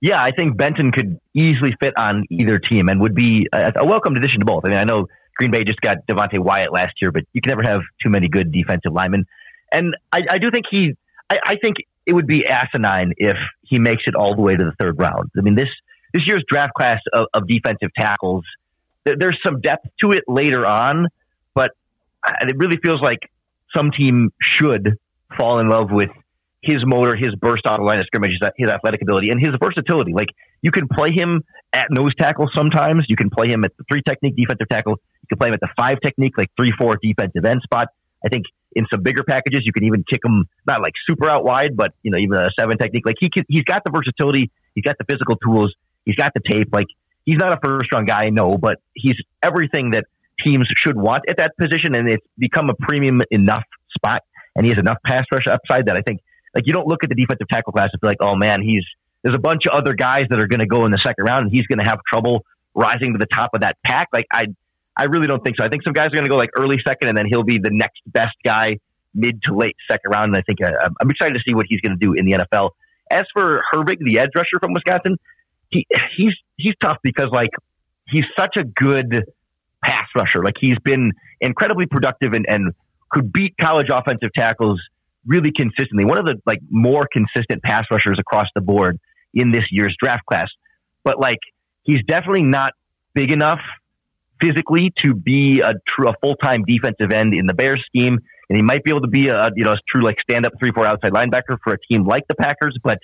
yeah, I think Benton could easily fit on either team and would be a, a welcome addition to both. I mean, I know Green Bay just got Devontae Wyatt last year, but you can never have too many good defensive linemen. And I, I do think he, I, I think it would be asinine if he makes it all the way to the third round. I mean, this this year's draft class of, of defensive tackles, there, there's some depth to it later on, but it really feels like some team should fall in love with his motor, his burst off the line of scrimmage, his athletic ability, and his versatility. Like, you can play him at nose tackle sometimes. You can play him at the three technique defensive tackle. You can play him at the five technique, like three four defensive end spot. I think in some bigger packages, you can even kick him not like super out wide, but you know, even a seven technique. Like he can, he's got the versatility, he's got the physical tools, he's got the tape. Like, he's not a first round guy, no, but he's everything that teams should want at that position, and it's become a premium enough spot, and he has enough pass rush upside that I think, like, you don't look at the defensive tackle class and feel like, oh man, he's there's a bunch of other guys that are going to go in the second round, and he's going to have trouble rising to the top of that pack. Like, I, I really don't think so. I think some guys are going to go like early second, and then he'll be the next best guy mid to late second round. And I think uh, I'm excited to see what he's going to do in the N F L. As for Herbig, the edge rusher from Wisconsin, he he's he's tough because like he's such a good pass rusher. Like, he's been incredibly productive and, and could beat college offensive tackles really consistently. One of the like more consistent pass rushers across the board in this year's draft class. But like, he's definitely not big enough physically to be a true, a full-time defensive end in the Bears scheme. And he might be able to be a, you know, a true like stand-up three four outside linebacker for a team like the Packers, but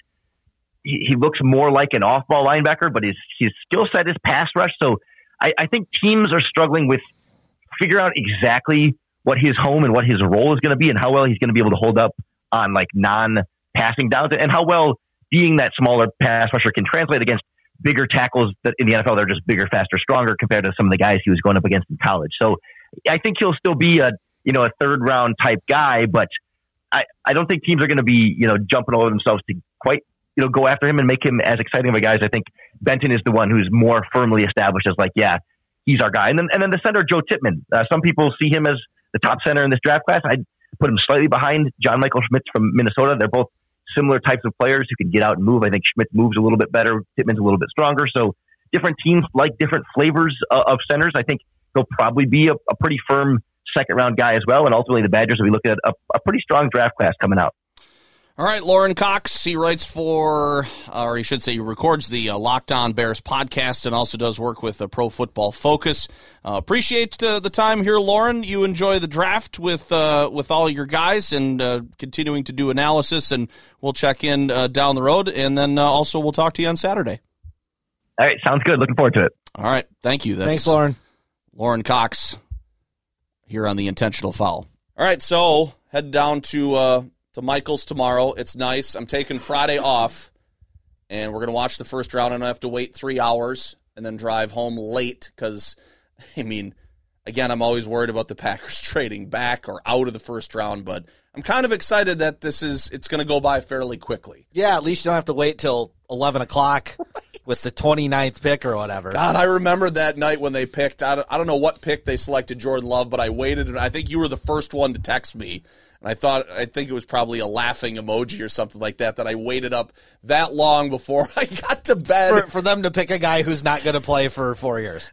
he, he looks more like an off-ball linebacker, but his, his skill set is pass rush. So I, I think teams are struggling with figuring out exactly what his home and what his role is going to be and how well he's going to be able to hold up on like non-passing downs and how well being that smaller pass rusher can translate against bigger tackles that in the N F L. They're just bigger, faster, stronger compared to some of the guys he was going up against in college. So I think he'll still be a, you know, a third round type guy, but I, I don't think teams are going to be, you know, jumping all over themselves to quite, you know, go after him and make him as exciting of a guy as I think Benton is the one who's more firmly established as like, yeah, he's our guy. And then, and then the center, Joe Tippmann. Uh, some people see him as the top center in this draft class. I'd put him slightly behind John Michael Schmitz from Minnesota. They're both similar types of players who can get out and move. I think Schmitz moves a little bit better. Tippmann's a little bit stronger. So different teams like different flavors uh, of centers. I think he'll probably be a, a pretty firm second round guy as well. And ultimately the Badgers will be looking at a, a pretty strong draft class coming out. All right, Loren Cox, he writes for, or he should say he records the uh, Locked On Bears podcast and also does work with uh, Pro Football Focus. Uh, appreciate uh, the time here, Loren. You enjoy the draft with uh, with all your guys and uh, continuing to do analysis, and we'll check in uh, down the road, and then uh, also we'll talk to you on Saturday. All right, sounds good. Looking forward to it. All right, thank you. That's Thanks, Loren. Loren Cox here on the Intentional Foul. All right, so head down to... Uh, to Michael's tomorrow. It's nice. I'm taking Friday off, and we're going to watch the first round, and I have to wait three hours and then drive home late because, I mean, again, I'm always worried about the Packers trading back or out of the first round, but I'm kind of excited that this is, it's going to go by fairly quickly. Yeah, at least you don't have to wait till eleven o'clock right. with the twenty-ninth pick or whatever. God, I remember that night when they picked, I don't, I don't know what pick they selected Jordan Love, but I waited, and I think you were the first one to text me. And I thought, I think it was probably a laughing emoji or something like that, that I waited up that long before I got to bed. For, for them to pick a guy who's not going to play for four years.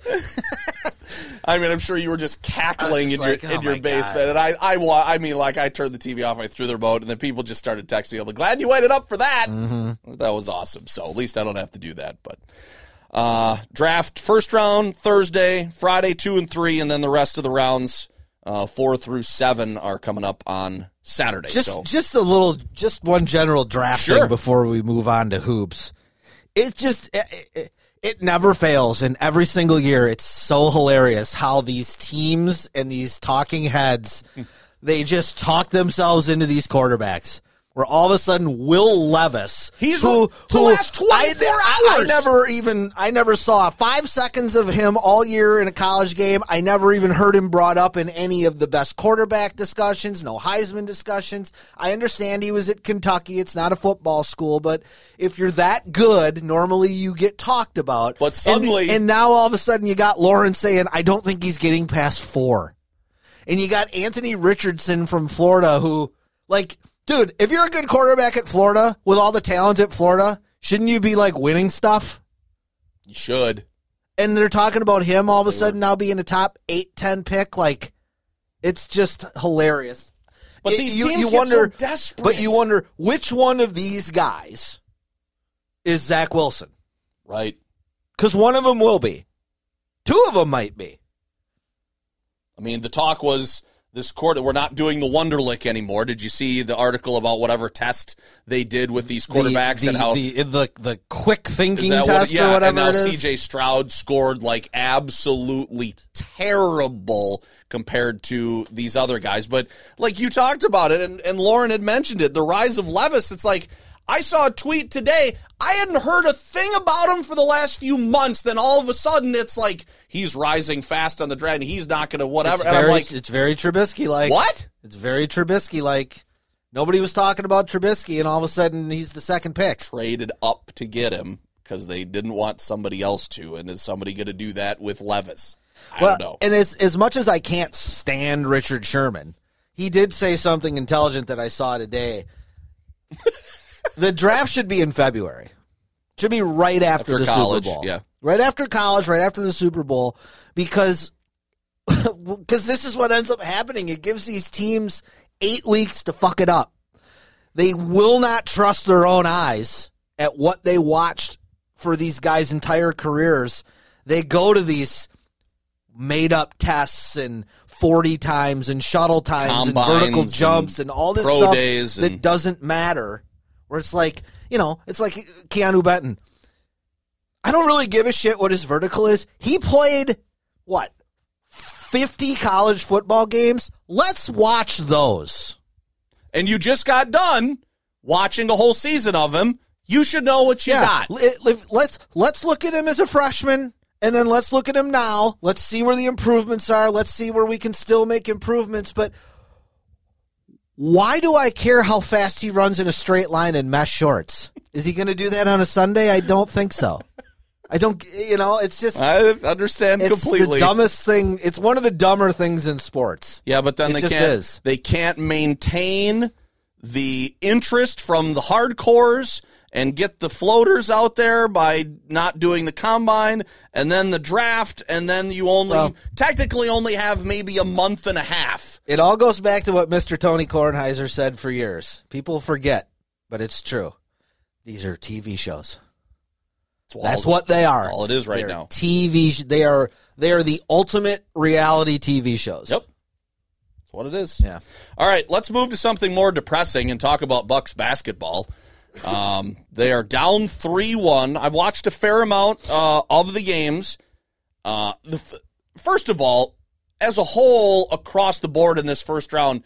I mean, I'm sure you were just cackling in like, your oh in your basement. God. And I, I, I mean, like, I turned the T V off, I threw the remote, and then people just started texting. I'm like, glad you waited up for that. Mm-hmm. That was awesome. So at least I don't have to do that. But uh, draft first round Thursday, Friday two and three, and then the rest of the rounds Uh, four through seven are coming up on Saturday. Just, so. just a little, just one general draft Sure. thing before we move on to hoops. It just, it, it, it never fails, and every single year, it's so hilarious how these teams and these talking heads, they just talk themselves into these quarterbacks. Where all of a sudden Will Levis, he's who, the who last twenty-four I, hours. I never even, I never saw five seconds of him all year in a college game. I never even heard him brought up in any of the best quarterback discussions, no Heisman discussions. I understand he was at Kentucky. It's not a football school, but if you're that good, normally you get talked about. But suddenly, and, and now all of a sudden you got Lauren saying, I don't think he's getting past four. And you got Anthony Richardson from Florida who, like, dude, if you're a good quarterback at Florida with all the talent at Florida, Shouldn't you be like winning stuff? You should. And they're talking about him all of a sudden now being a top eight, ten pick. Like, it's just hilarious. But It- these you, teams you get wonder, so desperate. But you wonder which one of these guys is Zach Wilson? Right. Because one of them will be. Two of them might be. I mean, the talk was this quarter, we're not doing the Wonderlic anymore. Did you see the article about whatever test they did with these quarterbacks the, and how the, the, the quick thinking is that test what, yeah, or whatever and now it is? C J Stroud scored like absolutely terrible compared to these other guys. But like you talked about it, and, and Lauren had mentioned it, the rise of Levis, it's like, I saw a tweet today. I hadn't heard a thing about him for the last few months. Then all of a sudden, it's like he's rising fast on the draft. And he's not going to whatever. It's and very, I'm like, it's very Trubisky-like. what? It's very Trubisky-like. Nobody was talking about Trubisky, and all of a sudden, he's the second pick. Traded up to get him because they didn't want somebody else to. And is somebody going to do that with Levis? I well, don't know. And as as much as I can't stand Richard Sherman, he did say something intelligent that I saw today. The draft should be in February. Should be right after, After the college, Super Bowl. yeah. Right after college, right after the Super Bowl, because because this is what ends up happening. It gives these teams eight weeks to fuck it up. They will not trust their own eyes at what they watched for these guys' entire careers. They go to these made-up tests and forty times and shuttle times Combines and vertical jumps and, and all this pro stuff days that and- doesn't matter. Where it's like, you know, it's like Keanu Benton. I don't really give a shit what his vertical is. He played, what, fifty college football games? Let's watch those. And you just got done watching a whole season of him. You should know what you got. Li- li- Let's let's look at him as a freshman, and then let's look at him now. Let's see where the improvements are. Let's see where we can still make improvements. But why do I care how fast he runs in a straight line in mesh shorts? Is he going to do that on a Sunday? I don't think so. I don't, you know, it's just. I understand It's completely. the dumbest thing. It's one of the dumber things in sports. Yeah, but then It they just can't. is. They can't maintain the interest from the hardcores and get the floaters out there by not doing the combine and then the draft, and then you only Well- technically only have maybe a month and a half. It all goes back to what Mister Tony Kornheiser said for years. People forget, but it's true. These are T V shows. That's, all- That's what they are. That's all it is right They're now. T V. sh- They are. They are the ultimate reality T V shows. Yep. That's what it is. Yeah. All right, let's move to something more depressing and talk about Bucks basketball. Um, they are down three one. I've watched a fair amount uh, of the games. Uh, the f- first of all, as a whole, across the board in this first round,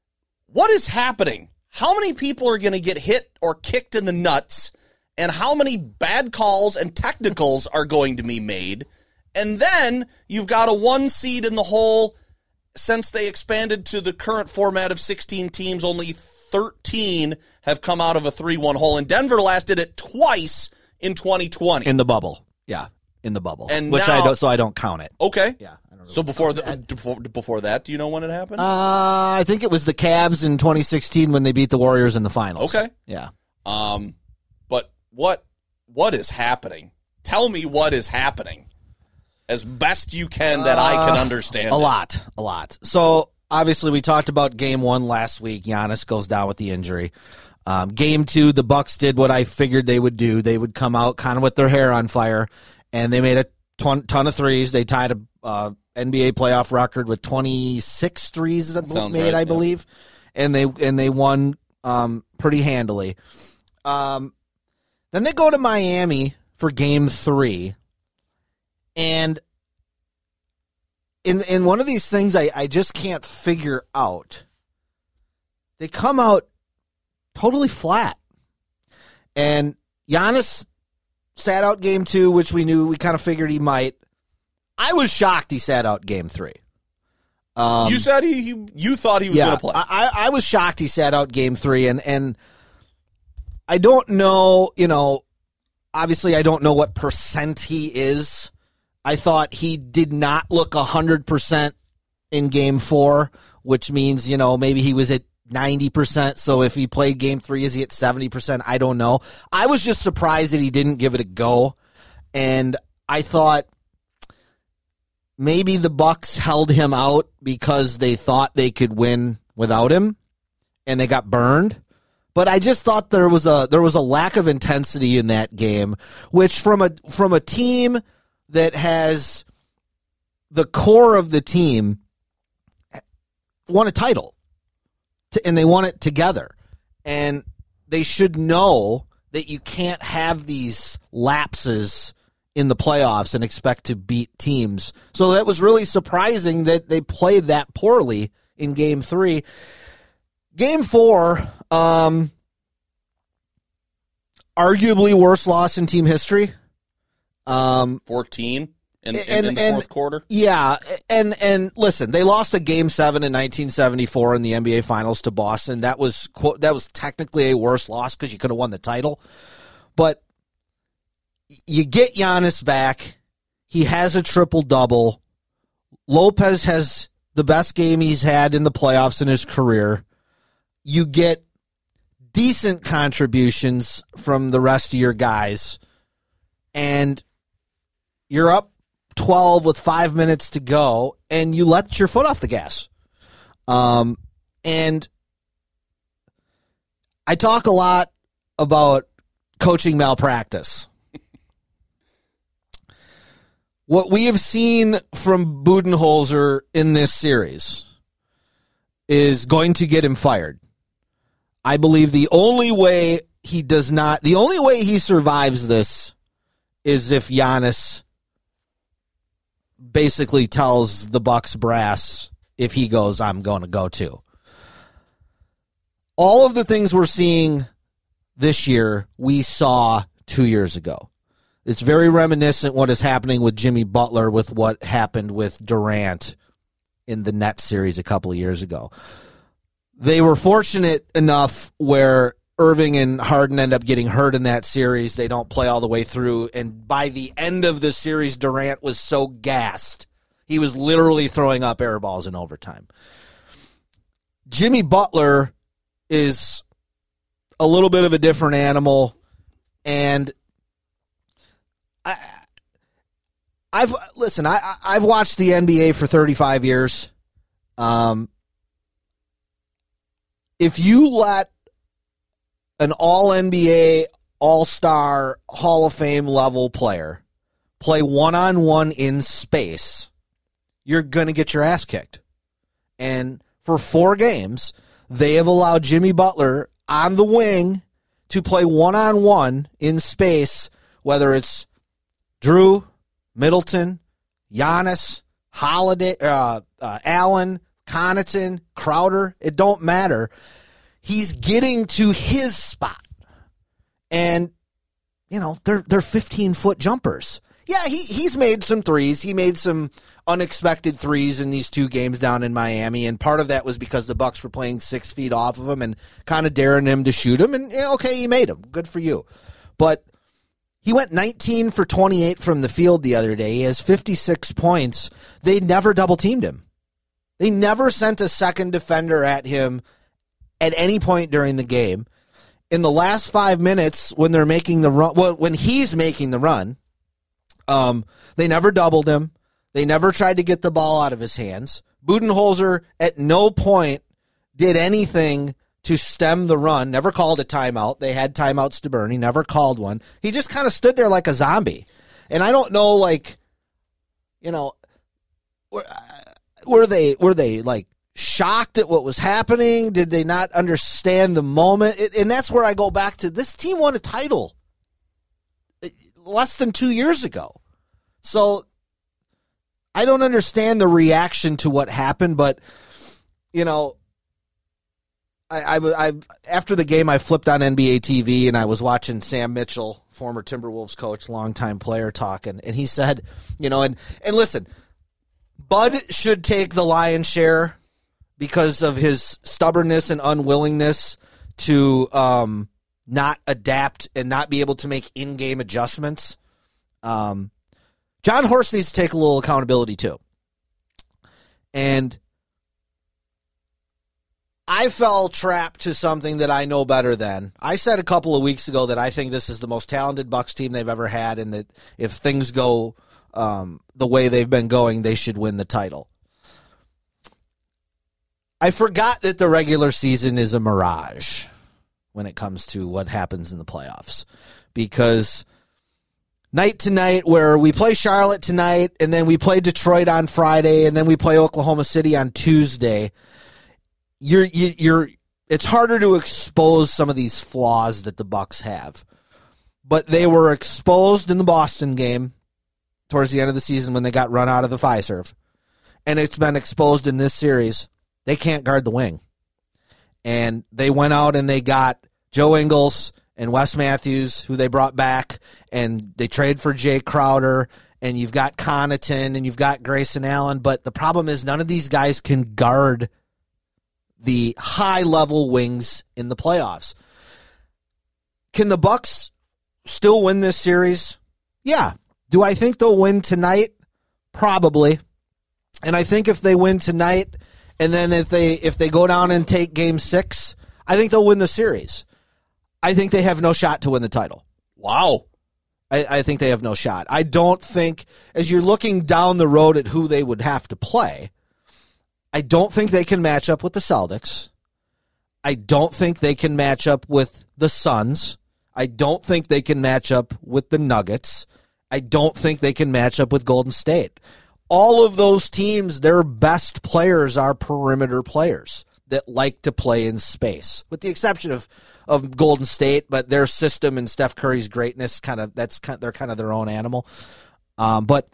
what is happening? How many people are going to get hit or kicked in the nuts? And how many bad calls and technicals are going to be made? And then you've got a one seed in the hole. Since they expanded to the current format of sixteen teams, only thirteen have come out of a three one hole. And Denver last did it twice in twenty twenty. In the bubble. Yeah. In the bubble. And which now- I don't. So I don't count it. Okay. Yeah. I don't So before the, before, before that, do you know when it happened? Uh, I think it was the Cavs in twenty sixteen when they beat the Warriors in the finals. Okay. Yeah. Um, but what what is happening? Tell me what is happening, as best you can that I can understand. A it. lot. A lot. So obviously we talked about game one last week. Giannis goes down with the injury. Um, game two, the Bucks did what I figured they would do. They would come out kind of with their hair on fire, and they made a ton, ton of threes. They tied a uh, N B A playoff record with twenty-six threes that Sounds made, right, I yeah. believe, and they and they won um, pretty handily. Um, then they go to Miami for game three, and in in one of these things I, I just can't figure out. They come out totally flat. And Giannis sat out game two, which we knew, we kind of figured he might. I was shocked he sat out game three. Um, You said he, he you thought he was yeah, going to play. I, I was shocked he sat out game three, and, and I don't know, you know, obviously I don't know what percent he is. I thought he did not look one hundred percent in game four, which means, you know, maybe he was at ninety percent. So if he played game three, is he at seventy percent? I don't know. I was just surprised that he didn't give it a go. And I thought maybe the Bucks held him out because they thought they could win without him, and they got burned. But I just thought there was a there was a lack of intensity in that game, which from a from a team that has the core of the team won a title, to, and they won it together, and they should know that you can't have these lapses in the playoffs and expect to beat teams. So that was really surprising that they played that poorly in game three. Game four, um, arguably worst loss in team history. Um, fourteen in, in, and, in the and, fourth quarter. Yeah, and and listen, they lost a game seven in nineteen seventy-four in the N B A Finals to Boston. That was that was technically a worse loss because you could have won the title. But you get Giannis back. He has a triple-double. Lopez has the best game he's had in the playoffs in his career. You get decent contributions from the rest of your guys, and you're up twelve with five minutes to go, and you let your foot off the gas. Um, and I talk a lot about coaching malpractice. What we have seen from Budenholzer in this series is going to get him fired. I believe the only way he does not, the only way he survives this is if Giannis basically tells the Bucks brass, if he goes, I'm going to go too. All of the things we're seeing this year, we saw two years ago. It's very reminiscent what is happening with Jimmy Butler with what happened with Durant in the Nets series a couple of years ago. They were fortunate enough where Irving and Harden end up getting hurt in that series. They don't play all the way through. And by the end of the series, Durant was so gassed, he was literally throwing up air balls in overtime. Jimmy Butler is a little bit of a different animal. And I, I've, listen, I, I've watched the N B A for thirty-five years. Um, If you let an all-N B A, all-star, Hall of Fame level player play one-on-one in space, you're going to get your ass kicked. And for four games, they have allowed Jimmy Butler on the wing to play one-on-one in space, whether it's Drew, Middleton, Giannis, Holiday, uh, uh, Allen, Connaughton, Crowder, it don't matter. He's getting to his spot. And, you know, they're they're fifteen-foot jumpers. Yeah, he he's made some threes. He made some unexpected threes in these two games down in Miami, and part of that was because the Bucks were playing six feet off of him and kind of daring him to shoot him, and, yeah, okay, he made them. Good for you. But he went nineteen for twenty-eight from the field the other day. He has fifty-six points. They never double-teamed him. They never sent a second defender at him at any point during the game. In the last five minutes, when they're making the run, well, when he's making the run, um, they never doubled him. They never tried to get the ball out of his hands. Budenholzer at no point did anything to stem the run, never called a timeout. They had timeouts to burn. He never called one. He just kind of stood there like a zombie. And I don't know, like, you know, were they were they like shocked at what was happening? Did they not understand the moment? And that's where I go back to, this team won a title less than two years ago. So I don't understand the reaction to what happened, but, you know, I, I, I after the game, I flipped on N B A T V and I was watching Sam Mitchell, former Timberwolves coach, longtime player, talking, and he said, you know, and, and listen, Bud should take the lion's share because of his stubbornness and unwillingness to um, not adapt and not be able to make in-game adjustments. Um, John Horst needs to take a little accountability too. And I fell trapped to something that I know better than. I said a couple of weeks ago that I think this is the most talented Bucks team they've ever had, and that if things go um, the way they've been going, they should win the title. I forgot that the regular season is a mirage when it comes to what happens in the playoffs, because night to night, where we play Charlotte tonight, and then we play Detroit on Friday, and then we play Oklahoma City on Tuesday, you're you, you're it's harder to expose some of these flaws that the Bucks have. But they were exposed in the Boston game towards the end of the season when they got run out of the Fiserv. And it's been exposed in this series. They can't guard the wing. And they went out and they got Joe Ingles and Wes Matthews, who they brought back, and they traded for Jay Crowder, and you've got Connaughton, and you've got Grayson Allen. But the problem is none of these guys can guard the high-level wings in the playoffs. Can the Bucks still win this series? Yeah. Do I think they'll win tonight? Probably. And I think if they win tonight, and then if they if they go down and take game six, I think they'll win the series. I think they have no shot to win the title. Wow. I, I think they have no shot. I don't think, as you're looking down the road at who they would have to play, I don't think they can match up with the Celtics. I don't think they can match up with the Suns. I don't think they can match up with the Nuggets. I don't think they can match up with Golden State. All of those teams, their best players are perimeter players that like to play in space, with the exception of, of Golden State, but their system and Steph Curry's greatness, kind of that's kind of, they're kind of their own animal. Um, but,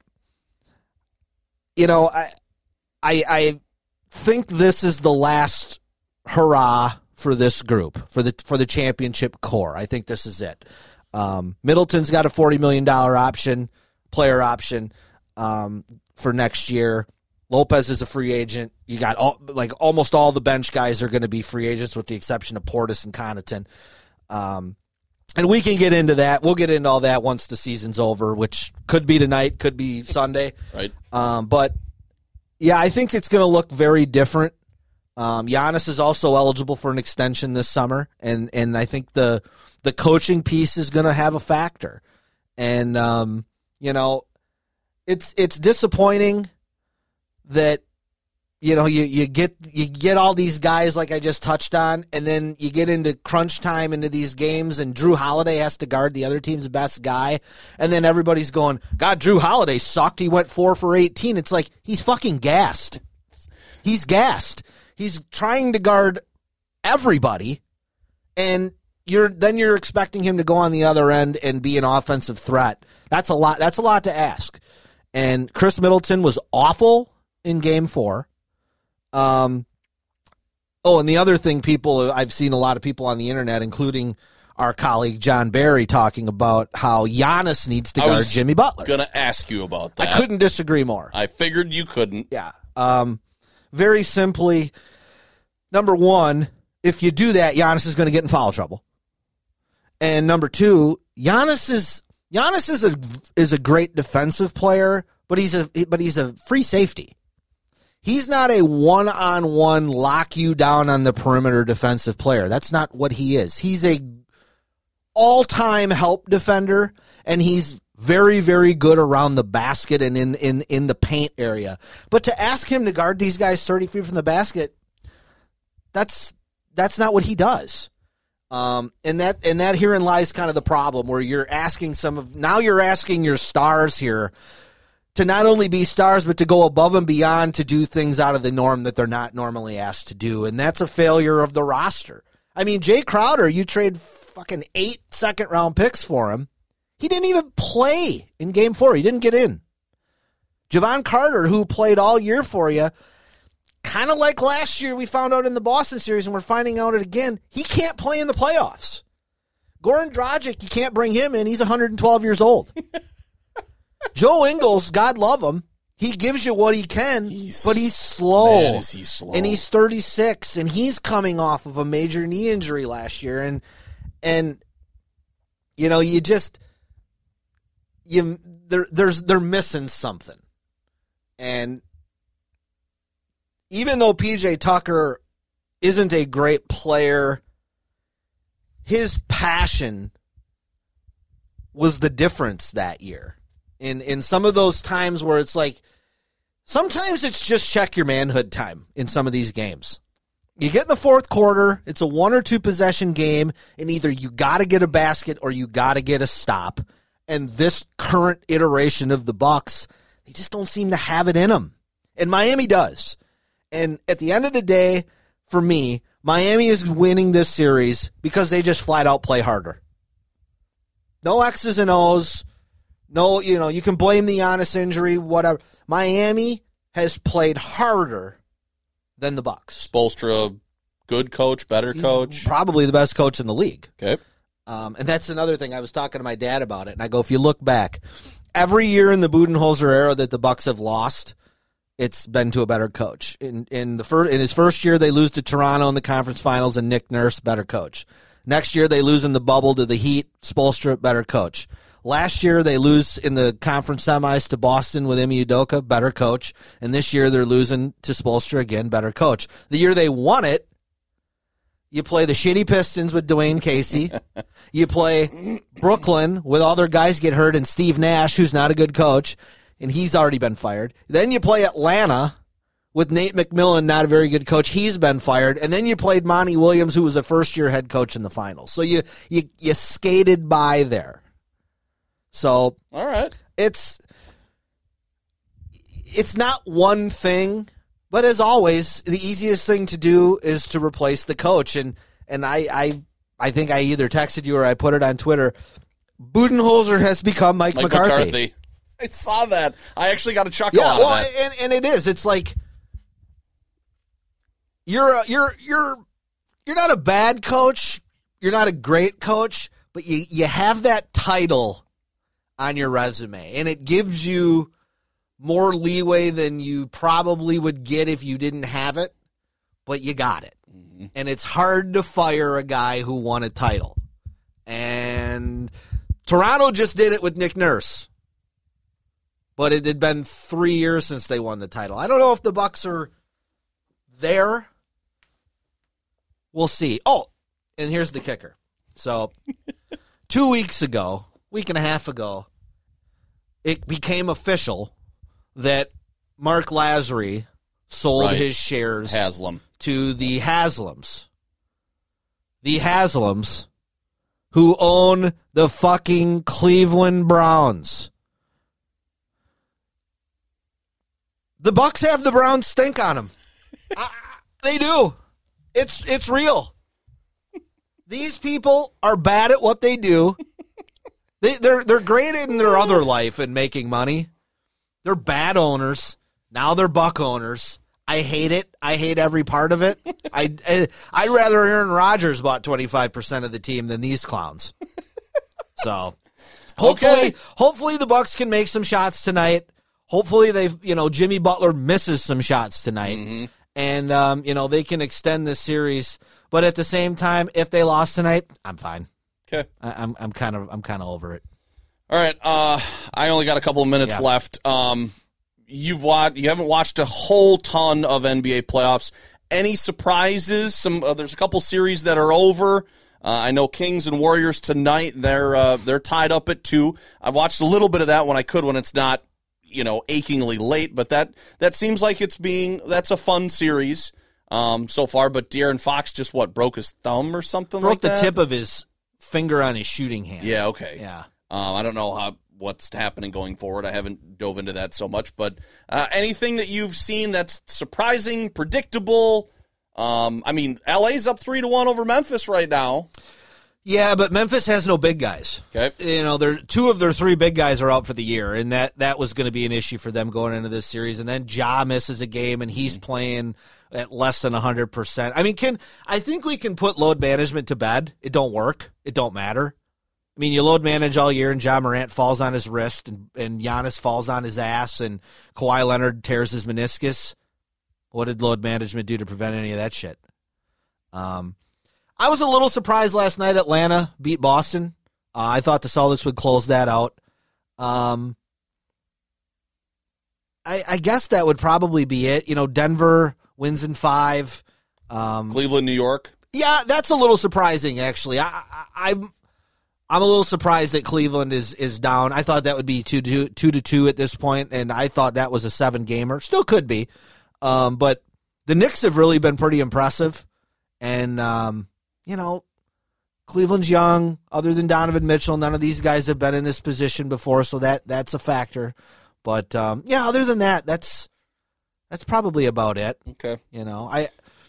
you know, I, I, I think this is the last hurrah for this group, for the for the championship core. I think this is it. Um, Middleton's got a forty million dollars option, player option um, for next year. Lopez is a free agent. You got all, like almost all the bench guys are going to be free agents, with the exception of Portis and Connaughton. Um, and we can get into that. We'll get into all that once the season's over, which could be tonight, could be Sunday. Right. Um, but yeah, I think it's going to look very different. Um, Giannis is also eligible for an extension this summer, and and I think the the coaching piece is going to have a factor. And um, you know, it's it's disappointing that, you know, you, you get you get all these guys like I just touched on, and then you get into crunch time into these games, and Drew Holiday has to guard the other team's best guy, and then everybody's going, God, Drew Holiday sucked. He went four for eighteen. It's like, he's fucking gassed. He's gassed. He's trying to guard everybody, and you're then you're expecting him to go on the other end and be an offensive threat. That's a lot. That's a lot to ask. And Chris Middleton was awful in game four. Um, oh, and the other thing, people, I've seen a lot of people on the internet, including our colleague John Barry, talking about how Giannis needs to I guard was Jimmy Butler. Going to ask you about that. I couldn't disagree more. I figured you couldn't. Yeah. Um, very simply, number one, if you do that, Giannis is going to get in foul trouble. And number two, Giannis is Giannis is a is a great defensive player, but he's a but he's a free safety. He's not a one-on-one lock you down on the perimeter defensive player. That's not what he is. He's a all-time help defender, and he's very, very good around the basket and in, in, in the paint area. But to ask him to guard these guys thirty feet from the basket, that's that's not what he does. Um, and that and that herein lies kind of the problem, where you're asking some of now you're asking your stars here to not only be stars, but to go above and beyond to do things out of the norm that they're not normally asked to do. And that's a failure of the roster. I mean, Jay Crowder, you trade fucking eight second round picks for him. He didn't even play in game four. He didn't get in. Javon Carter, who played all year for you, kind of like last year we found out in the Boston series, and we're finding out it again, he can't play in the playoffs. Goran Dragic, you can't bring him in. He's one hundred twelve years old. Joe Ingles, God love him, he gives you what he can, he's, but he's slow. Man, is he slow. And he's thirty-six, and he's coming off of a major knee injury last year. And, and you know, you just, you they're, there's, they're missing something. And even though P J Tucker isn't a great player, his passion was the difference that year. In in some of those times where it's like, sometimes it's just check your manhood time in some of these games. You get in the fourth quarter, it's a one or two possession game, and either you got to get a basket or you got to get a stop. And this current iteration of the Bucks, they just don't seem to have it in them. And Miami does. And at the end of the day, for me, Miami is winning this series because they just flat out play harder. No X's and O's. No, you know, you can blame the Giannis injury, whatever. Miami has played harder than the Bucks. Spoelstra, good coach, better coach. Probably the best coach in the league. Okay. Um, and that's another thing. I was talking to my dad about it, and I go, if you look back, every year in the Budenholzer era that the Bucks have lost, it's been to a better coach. In in the first in his first year, they lose to Toronto in the conference finals, and Nick Nurse, better coach. Next year, they lose in the bubble to the Heat, Spoelstra, better coach. Last year, they lose in the conference semis to Boston with Ime Udoka, better coach. And this year, they're losing to Spoelstra again, better coach. The year they won it, you play the shitty Pistons with Dwayne Casey. You play Brooklyn with all their guys get hurt and Steve Nash, who's not a good coach, and he's already been fired. Then you play Atlanta with Nate McMillan, not a very good coach. He's been fired. And then you played Monty Williams, who was a first-year head coach in the finals. So you you you skated by there. So all right, it's it's not one thing, but as always, the easiest thing to do is to replace the coach. And and I I, I think I either texted you or I put it on Twitter. Budenholzer has become Mike, Mike McCarthy. McCarthy. I saw that. I actually got a chuckle Yeah, out well, of that. and and it is. It's like you're a, you're you're you're not a bad coach. You're not a great coach, but you you have that title on your resume, and it gives you more leeway than you probably would get if you didn't have it, but you got it. Mm-hmm. And it's hard to fire a guy who won a title. And Toronto just did it with Nick Nurse, but it had been three years since they won the title. I don't know if the Bucks are there. We'll see. Oh, and here's the kicker. So two weeks ago, week and a half ago, it became official that Mark Lazary sold Right. his shares Haslam. to the Haslams. The Haslams, who own the fucking Cleveland Browns. The Bucks have the Browns stink on them. uh, they do. It's it's real. These people are bad at what they do. They, they're they're great in their other life and making money. They're bad owners. Now they're Buck owners. I hate it. I hate every part of it. I, I I'd rather Aaron Rodgers bought twenty-five percent of the team than these clowns. So hopefully, Okay. hopefully the Bucks can make some shots tonight. Hopefully they, you know, Jimmy Butler misses some shots tonight, Mm-hmm. and um, you know, they can extend this series. But at the same time, if they lost tonight, I'm fine. Okay. I, I'm I'm kind of I'm kind of over it. All right. Uh, I only got a couple of minutes Yeah. left. Um, you've watched. You haven't watched a whole ton of N B A playoffs. Any surprises? Some. Uh, there's a couple series that are over. Uh, I know Kings and Warriors tonight. They're uh, they're tied up at two. I've watched a little bit of that when I could, when it's not, you know, achingly late. But that that seems like it's being. That's a fun series um, so far. But De'Aaron Fox just what broke his thumb or something Broke like the that. tip of his finger on his shooting hand. Yeah. Okay. Yeah. Um, I don't know how what's happening going forward. I haven't dove into that so much, but uh, anything that you've seen that's surprising, predictable. Um, I mean, L A's up three to one over Memphis right now. Yeah, but Memphis has no big guys. Okay, You know, they're, two of their three big guys are out for the year, and that, that was going to be an issue for them going into this series. And then Ja misses a game, and he's playing at less than one hundred percent. I mean, can I think we can put load management to bed. It don't work. It don't matter. I mean, you load manage all year, and Ja Morant falls on his wrist, and, and Giannis falls on his ass, and Kawhi Leonard tears his meniscus. What did load management do to prevent any of that shit? Um, I was a little surprised last night Atlanta beat Boston. Uh, I thought the Celtics would close that out. Um, I, I guess that would probably be it. You know, Denver wins in five. Um, Cleveland, New York. Yeah, that's a little surprising, actually. I, I, I'm I'm a little surprised that Cleveland is is down. I thought that would be two to two to two at this point, and I thought that was a seven gamer. Still could be, um, but the Knicks have really been pretty impressive, and um, you know, Cleveland's young. Other than Donovan Mitchell, none of these guys have been in this position before, so that that's a factor. But um, yeah, other than that, that's that's probably about it. Okay, you know, I.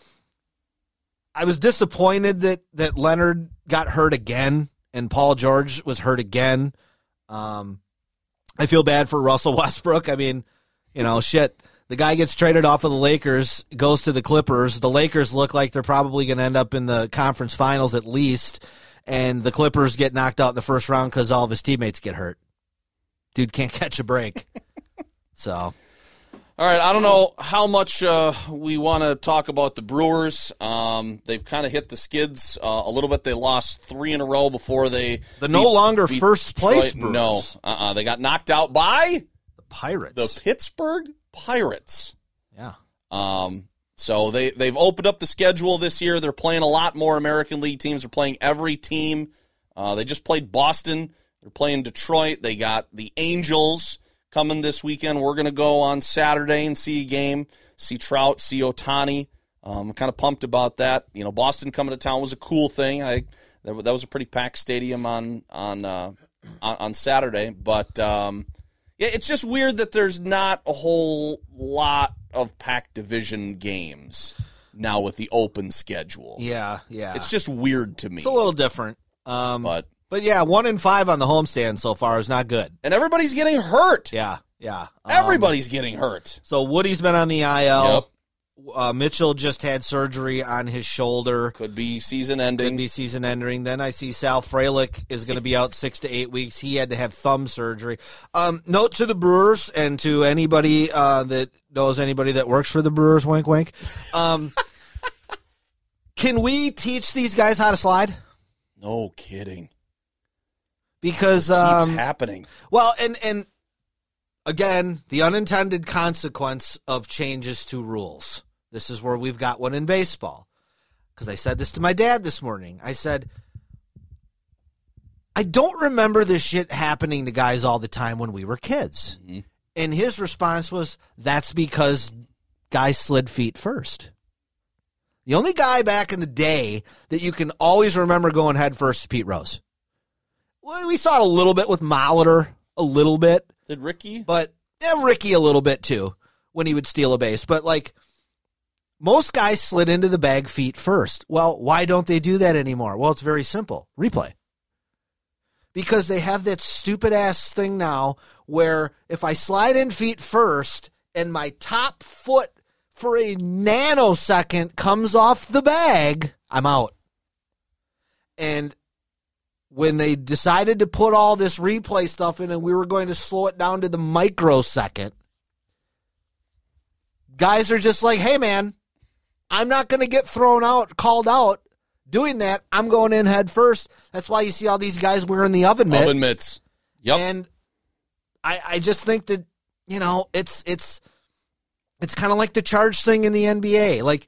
I was disappointed that, that Leonard got hurt again and Paul George was hurt again. Um, I feel bad for Russell Westbrook. I mean, you know, shit. The guy gets traded off of the Lakers, goes to the Clippers. The Lakers look like they're probably going to end up in the conference finals at least, and the Clippers get knocked out in the first round because all of his teammates get hurt. Dude can't catch a break. So... All right, I don't know how much uh, we want to talk about the Brewers. Um, they've kind of hit the skids uh, a little bit. They lost three in a row before they the no beat, longer beat first place Detroit. Brewers. No, uh-uh. They got knocked out by the Pirates, the Pittsburgh Pirates. Yeah. Um. So they they've opened up the schedule this year. They're playing a lot more American League teams. They're playing every team. Uh, they just played Boston. They're playing Detroit. They got the Angels coming this weekend. We're going to go on Saturday and see a game, see Trout, see Ohtani. Um, I'm kind of pumped about that. You know, Boston coming to town was a cool thing. I that, that was a pretty packed stadium on on uh, on, on Saturday. But um, yeah, it's just weird that there's not a whole lot of packed division games now with the open schedule. Yeah, yeah. It's just weird to me. It's a little different. Um, but. But, yeah, one in five on the homestand so far is not good. And everybody's getting hurt. Yeah, yeah. Um, Everybody's getting hurt. So Woody's been on the I L. Yep. Uh, Mitchell just had surgery on his shoulder. Could be season ending. Could be season ending. Then I see Sal Frelick is going to be out six to eight weeks. He had to have thumb surgery. Um, note to the Brewers and to anybody uh, that knows anybody that works for the Brewers, wink, wink. Um, can we teach these guys how to slide? No kidding. Because it keeps um, happening. Well, and and again, the unintended consequence of changes to rules. This is where we've got one in baseball. Because I said this to my dad this morning. I said, I don't remember this shit happening to guys all the time when we were kids. Mm-hmm. And his response was, that's because guys slid feet first. The only guy back in the day that you can always remember going head first is Pete Rose. Well, we saw it a little bit with Molitor, a little bit. Did Ricky? But yeah, Ricky a little bit too when he would steal a base. But like most guys slid into the bag feet first. Well, why don't they do that anymore? Well, it's very simple. Replay. Because they have that stupid ass thing now where if I slide in feet first and my top foot for a nanosecond comes off the bag, I'm out. And when they decided to put all this replay stuff in and we were going to slow it down to the microsecond, guys are just like, hey, man, I'm not going to get thrown out, called out doing that. I'm going in head first. That's why you see all these guys wearing the oven mitt. Oven mitts. Yep. And I, I just think that, you know, it's it's it's kind of like the charge thing in the N B A. Like,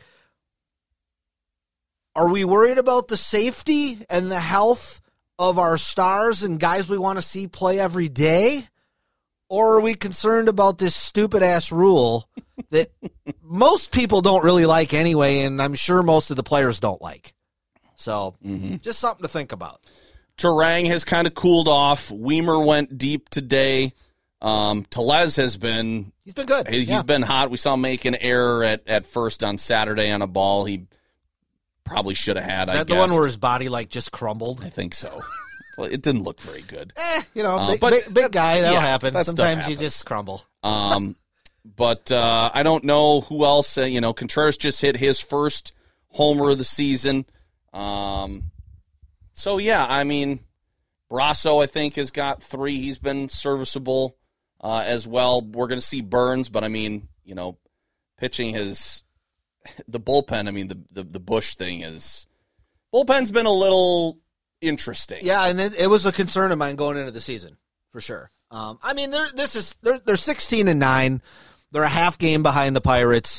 are we worried about the safety and the health of our stars and guys we want to see play every day? Or are we concerned about this stupid-ass rule that most people don't really like anyway, and I'm sure most of the players don't like? So, mm-hmm. just something to think about. Terang has kind of cooled off. Weimer went deep today. Um, Tellez has been... He's been good. He's yeah. been hot. We saw him make an error at, at first on Saturday on a ball he probably should have had, Is I that guess. the one where his body, like, just crumbled? I think so. Well, it didn't look very good. Eh, you know, uh, big, but big, big that, guy, that'll yeah, happen. That Sometimes you just crumble. Um, but uh, I don't know who else. Uh, you know, Contreras just hit his first homer of the season. Um, so, yeah, I mean, Brasso, I think, has got three. He's been serviceable uh, as well. We're going to see Burns, but, I mean, you know, pitching his – the bullpen, I mean, the, the, the Bush thing is – bullpen's been a little – interesting. Yeah, and it, it was a concern of mine going into the season, for sure. Um, I mean, they're this is they're they're sixteen and nine. They're a half game behind the Pirates.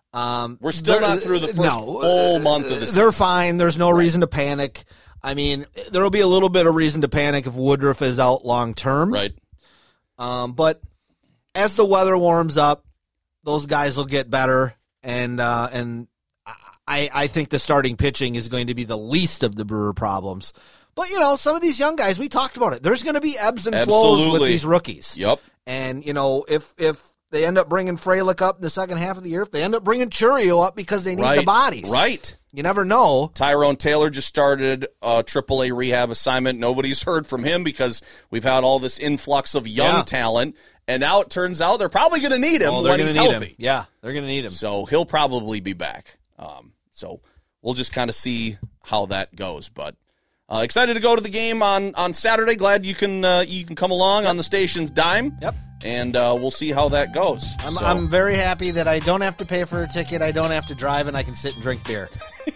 Um, We're still not through the first no, full month of the season. They're fine. There's no right. reason to panic. I mean, there will be a little bit of reason to panic if Woodruff is out long term. Right. Um, but as the weather warms up, those guys will get better, and uh, and I I think the starting pitching is going to be the least of the Brewer problems. But, you know, some of these young guys, we talked about it. There's going to be ebbs and Absolutely. flows with these rookies. Yep. And, you know, if if they end up bringing Frelick up in the second half of the year, if they end up bringing Churio up because they need right. the bodies. Right. You never know. Tyrone Taylor just started a triple A rehab assignment. Nobody's heard from him because we've had all this influx of young yeah. talent. And now it turns out they're probably going to need him oh, when he's healthy. Him. Yeah, they're going to need him. So he'll probably be back. Um, so we'll just kind of see how that goes. But uh, excited to go to the game on, on Saturday. Glad you can uh, you can come along yep. on the station's dime. Yep. And uh, we'll see how that goes. I'm, so. I'm very happy that I don't have to pay for a ticket. I don't have to drive, and I can sit and drink beer.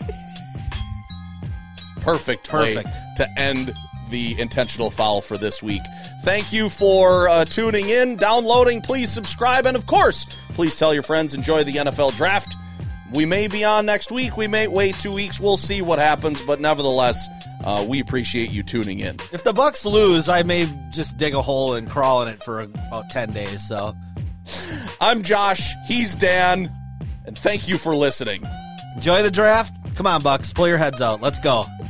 Perfect, Perfect way to end the intentional foul for this week. Thank you for uh, tuning in, downloading. Please subscribe, and of course, please tell your friends. Enjoy the N F L draft. We may be on next week. We may wait two weeks. We'll see what happens, but nevertheless, uh, we appreciate you tuning in. If the Bucks lose, I may just dig a hole and crawl in it for about ten days. So, I'm Josh. He's Dan, and thank you for listening. Enjoy the draft. Come on, Bucks. Pull your heads out. Let's go.